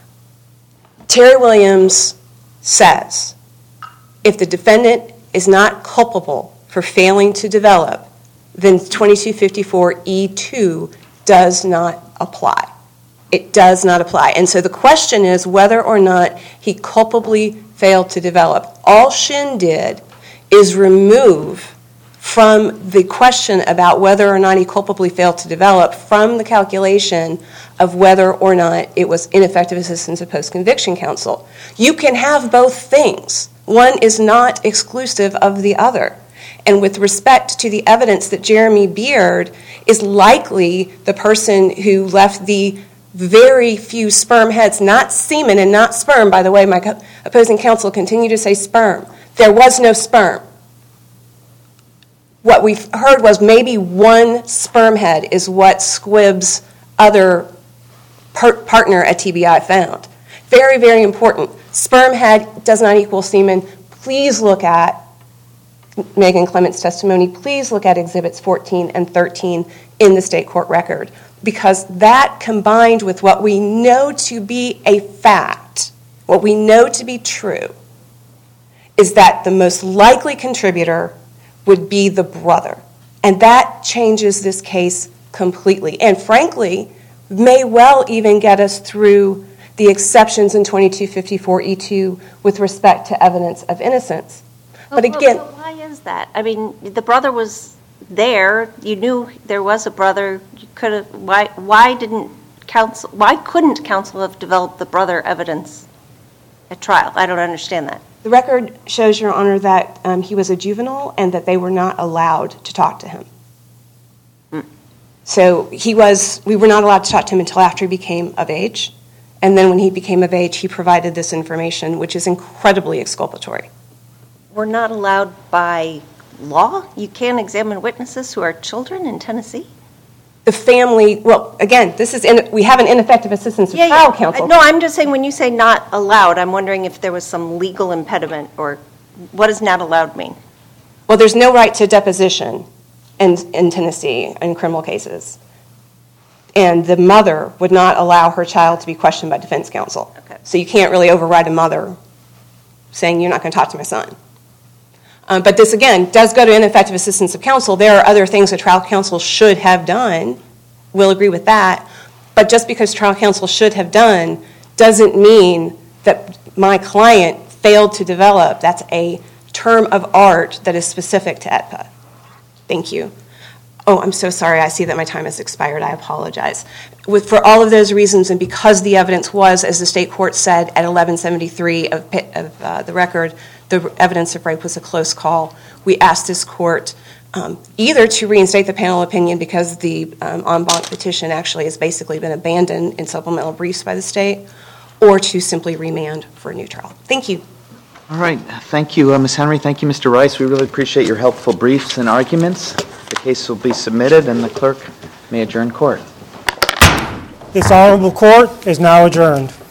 [SPEAKER 3] Terry Williams says if the defendant is not culpable for failing to develop, then twenty-two fifty-four E two does not apply. It does not apply. And so the question is whether or not he culpably failed to develop. All Shin did is remove from the question about whether or not he culpably failed to develop from the calculation of whether or not it was ineffective assistance of post-conviction counsel. You can have both things. One is not exclusive of the other. And with respect to the evidence that Jeremy Beard is likely the person who left the very few sperm heads, not semen and not sperm, by the way, my opposing counsel continued to say sperm. There was no sperm. What we've heard was maybe one sperm head is what Squibb's other par- partner at T B I found. Very, very important. Sperm head does not equal semen. Please look at Megan Clement's testimony. Please look at Exhibits fourteen and thirteen in the state court record, because that combined with what we know to be a fact, what we know to be true, is that the most likely contributor would be the brother. And that changes this case completely. And frankly, may well even get us through the exceptions in twenty-two fifty-four E two with respect to evidence of innocence. But again...
[SPEAKER 10] Well, why is that? I mean, the brother was there. You knew there was a brother. You could have... Why, why didn't counsel... Why couldn't counsel have developed the brother evidence at trial? I don't understand that.
[SPEAKER 3] The record shows, Your Honor, that um, he was a juvenile and that they were not allowed to talk to him. Mm. So he was, we were not allowed to talk to him until after he became of age. And then when he became of age, he provided this information, which is incredibly exculpatory.
[SPEAKER 10] We're not allowed by law? You can't examine witnesses who are children in Tennessee?
[SPEAKER 3] The family, well, again, this is in, we have an ineffective assistance of
[SPEAKER 10] yeah,
[SPEAKER 3] trial
[SPEAKER 10] yeah.
[SPEAKER 3] counsel.
[SPEAKER 10] No, I'm just saying when you say not allowed, I'm wondering if there was some legal impediment, or what does not allowed mean?
[SPEAKER 3] Well, there's no right to deposition in, in Tennessee in criminal cases. And the mother would not allow her child to be questioned by defense counsel.
[SPEAKER 10] Okay.
[SPEAKER 3] So you can't really override a mother saying you're not going to talk to my son. Um, but this, again, does go to ineffective assistance of counsel. There are other things that trial counsel should have done. We'll agree with that. But just because trial counsel should have done doesn't mean that my client failed to develop. That's a term of art that is specific to E D P A. Thank you. Oh, I'm so sorry. I see that my time has expired. I apologize. With, for all of those reasons, and because the evidence was, as the state court said at eleven seventy-three of, of uh, the record, the evidence of rape was a close call, we asked this court um, either to reinstate the panel opinion because the um, en banc petition actually has basically been abandoned in supplemental briefs by the state, or to simply remand for a new trial. Thank you.
[SPEAKER 2] All right. Thank you, uh, Miz Henry. Thank you, Mister Rice. We really appreciate your helpful briefs and arguments. The case will be submitted, and the clerk may adjourn court.
[SPEAKER 1] This honorable court is now adjourned.